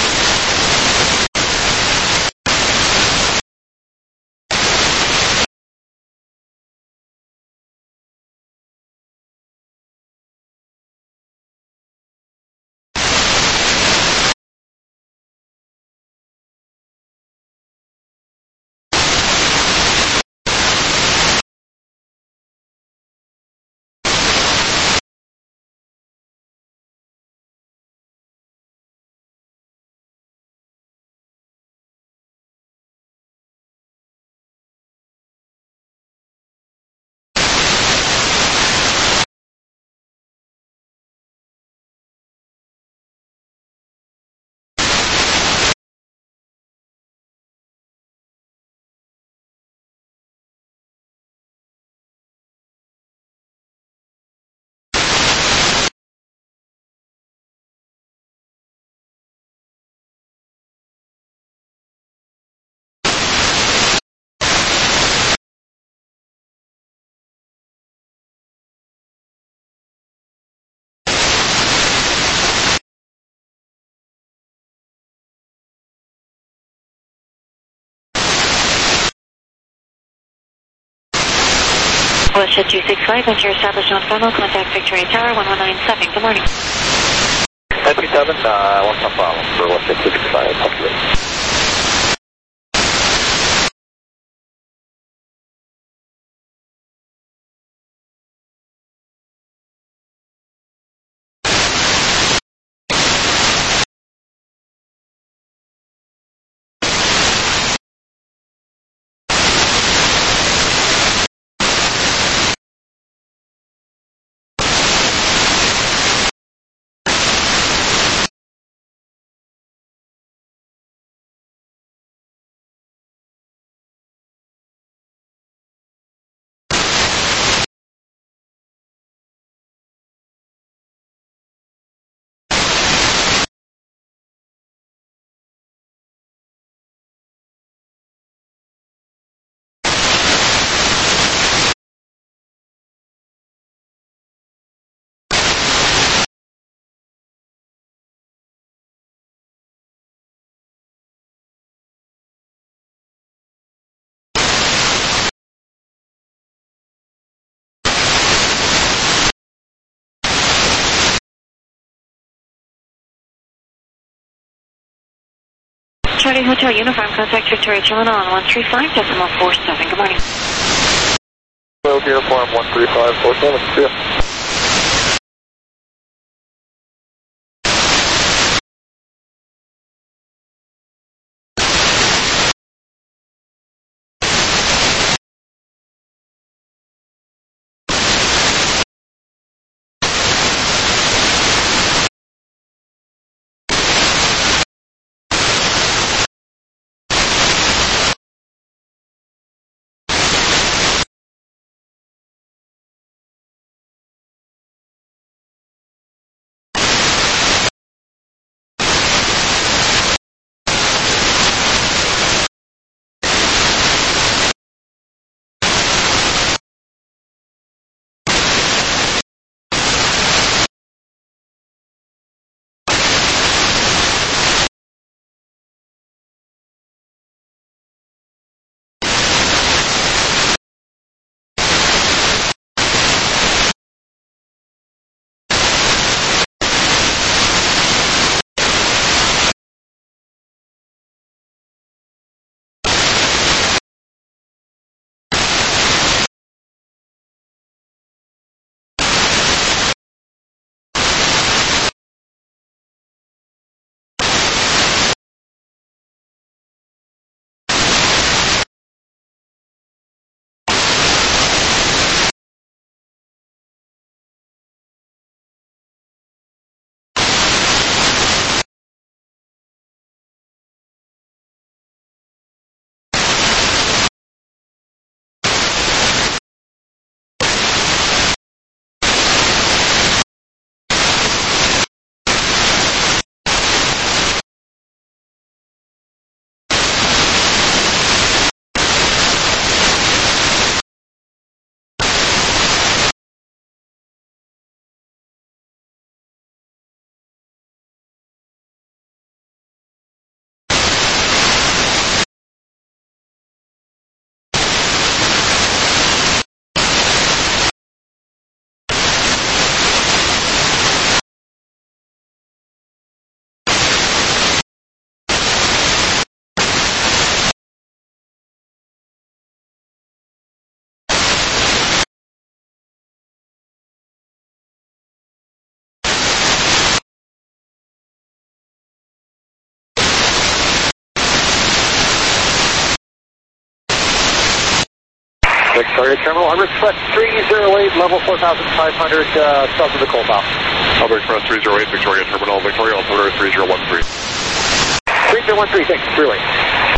WestJet 265, once you're established on funnel, contact Victoria Tower 1197. Good morning. 937, what's up, for WestJet 265? Victoria Hotel Uniform, contact Victoria Terminal on 135.47. Good morning. Uniform 135.47. See ya. Victoria Terminal, Humber Express 308, level 4,500, south of the Cold Bow. Humber Express 308, Victoria Terminal, Victoria altimeter 3013. 3013, thanks, 308.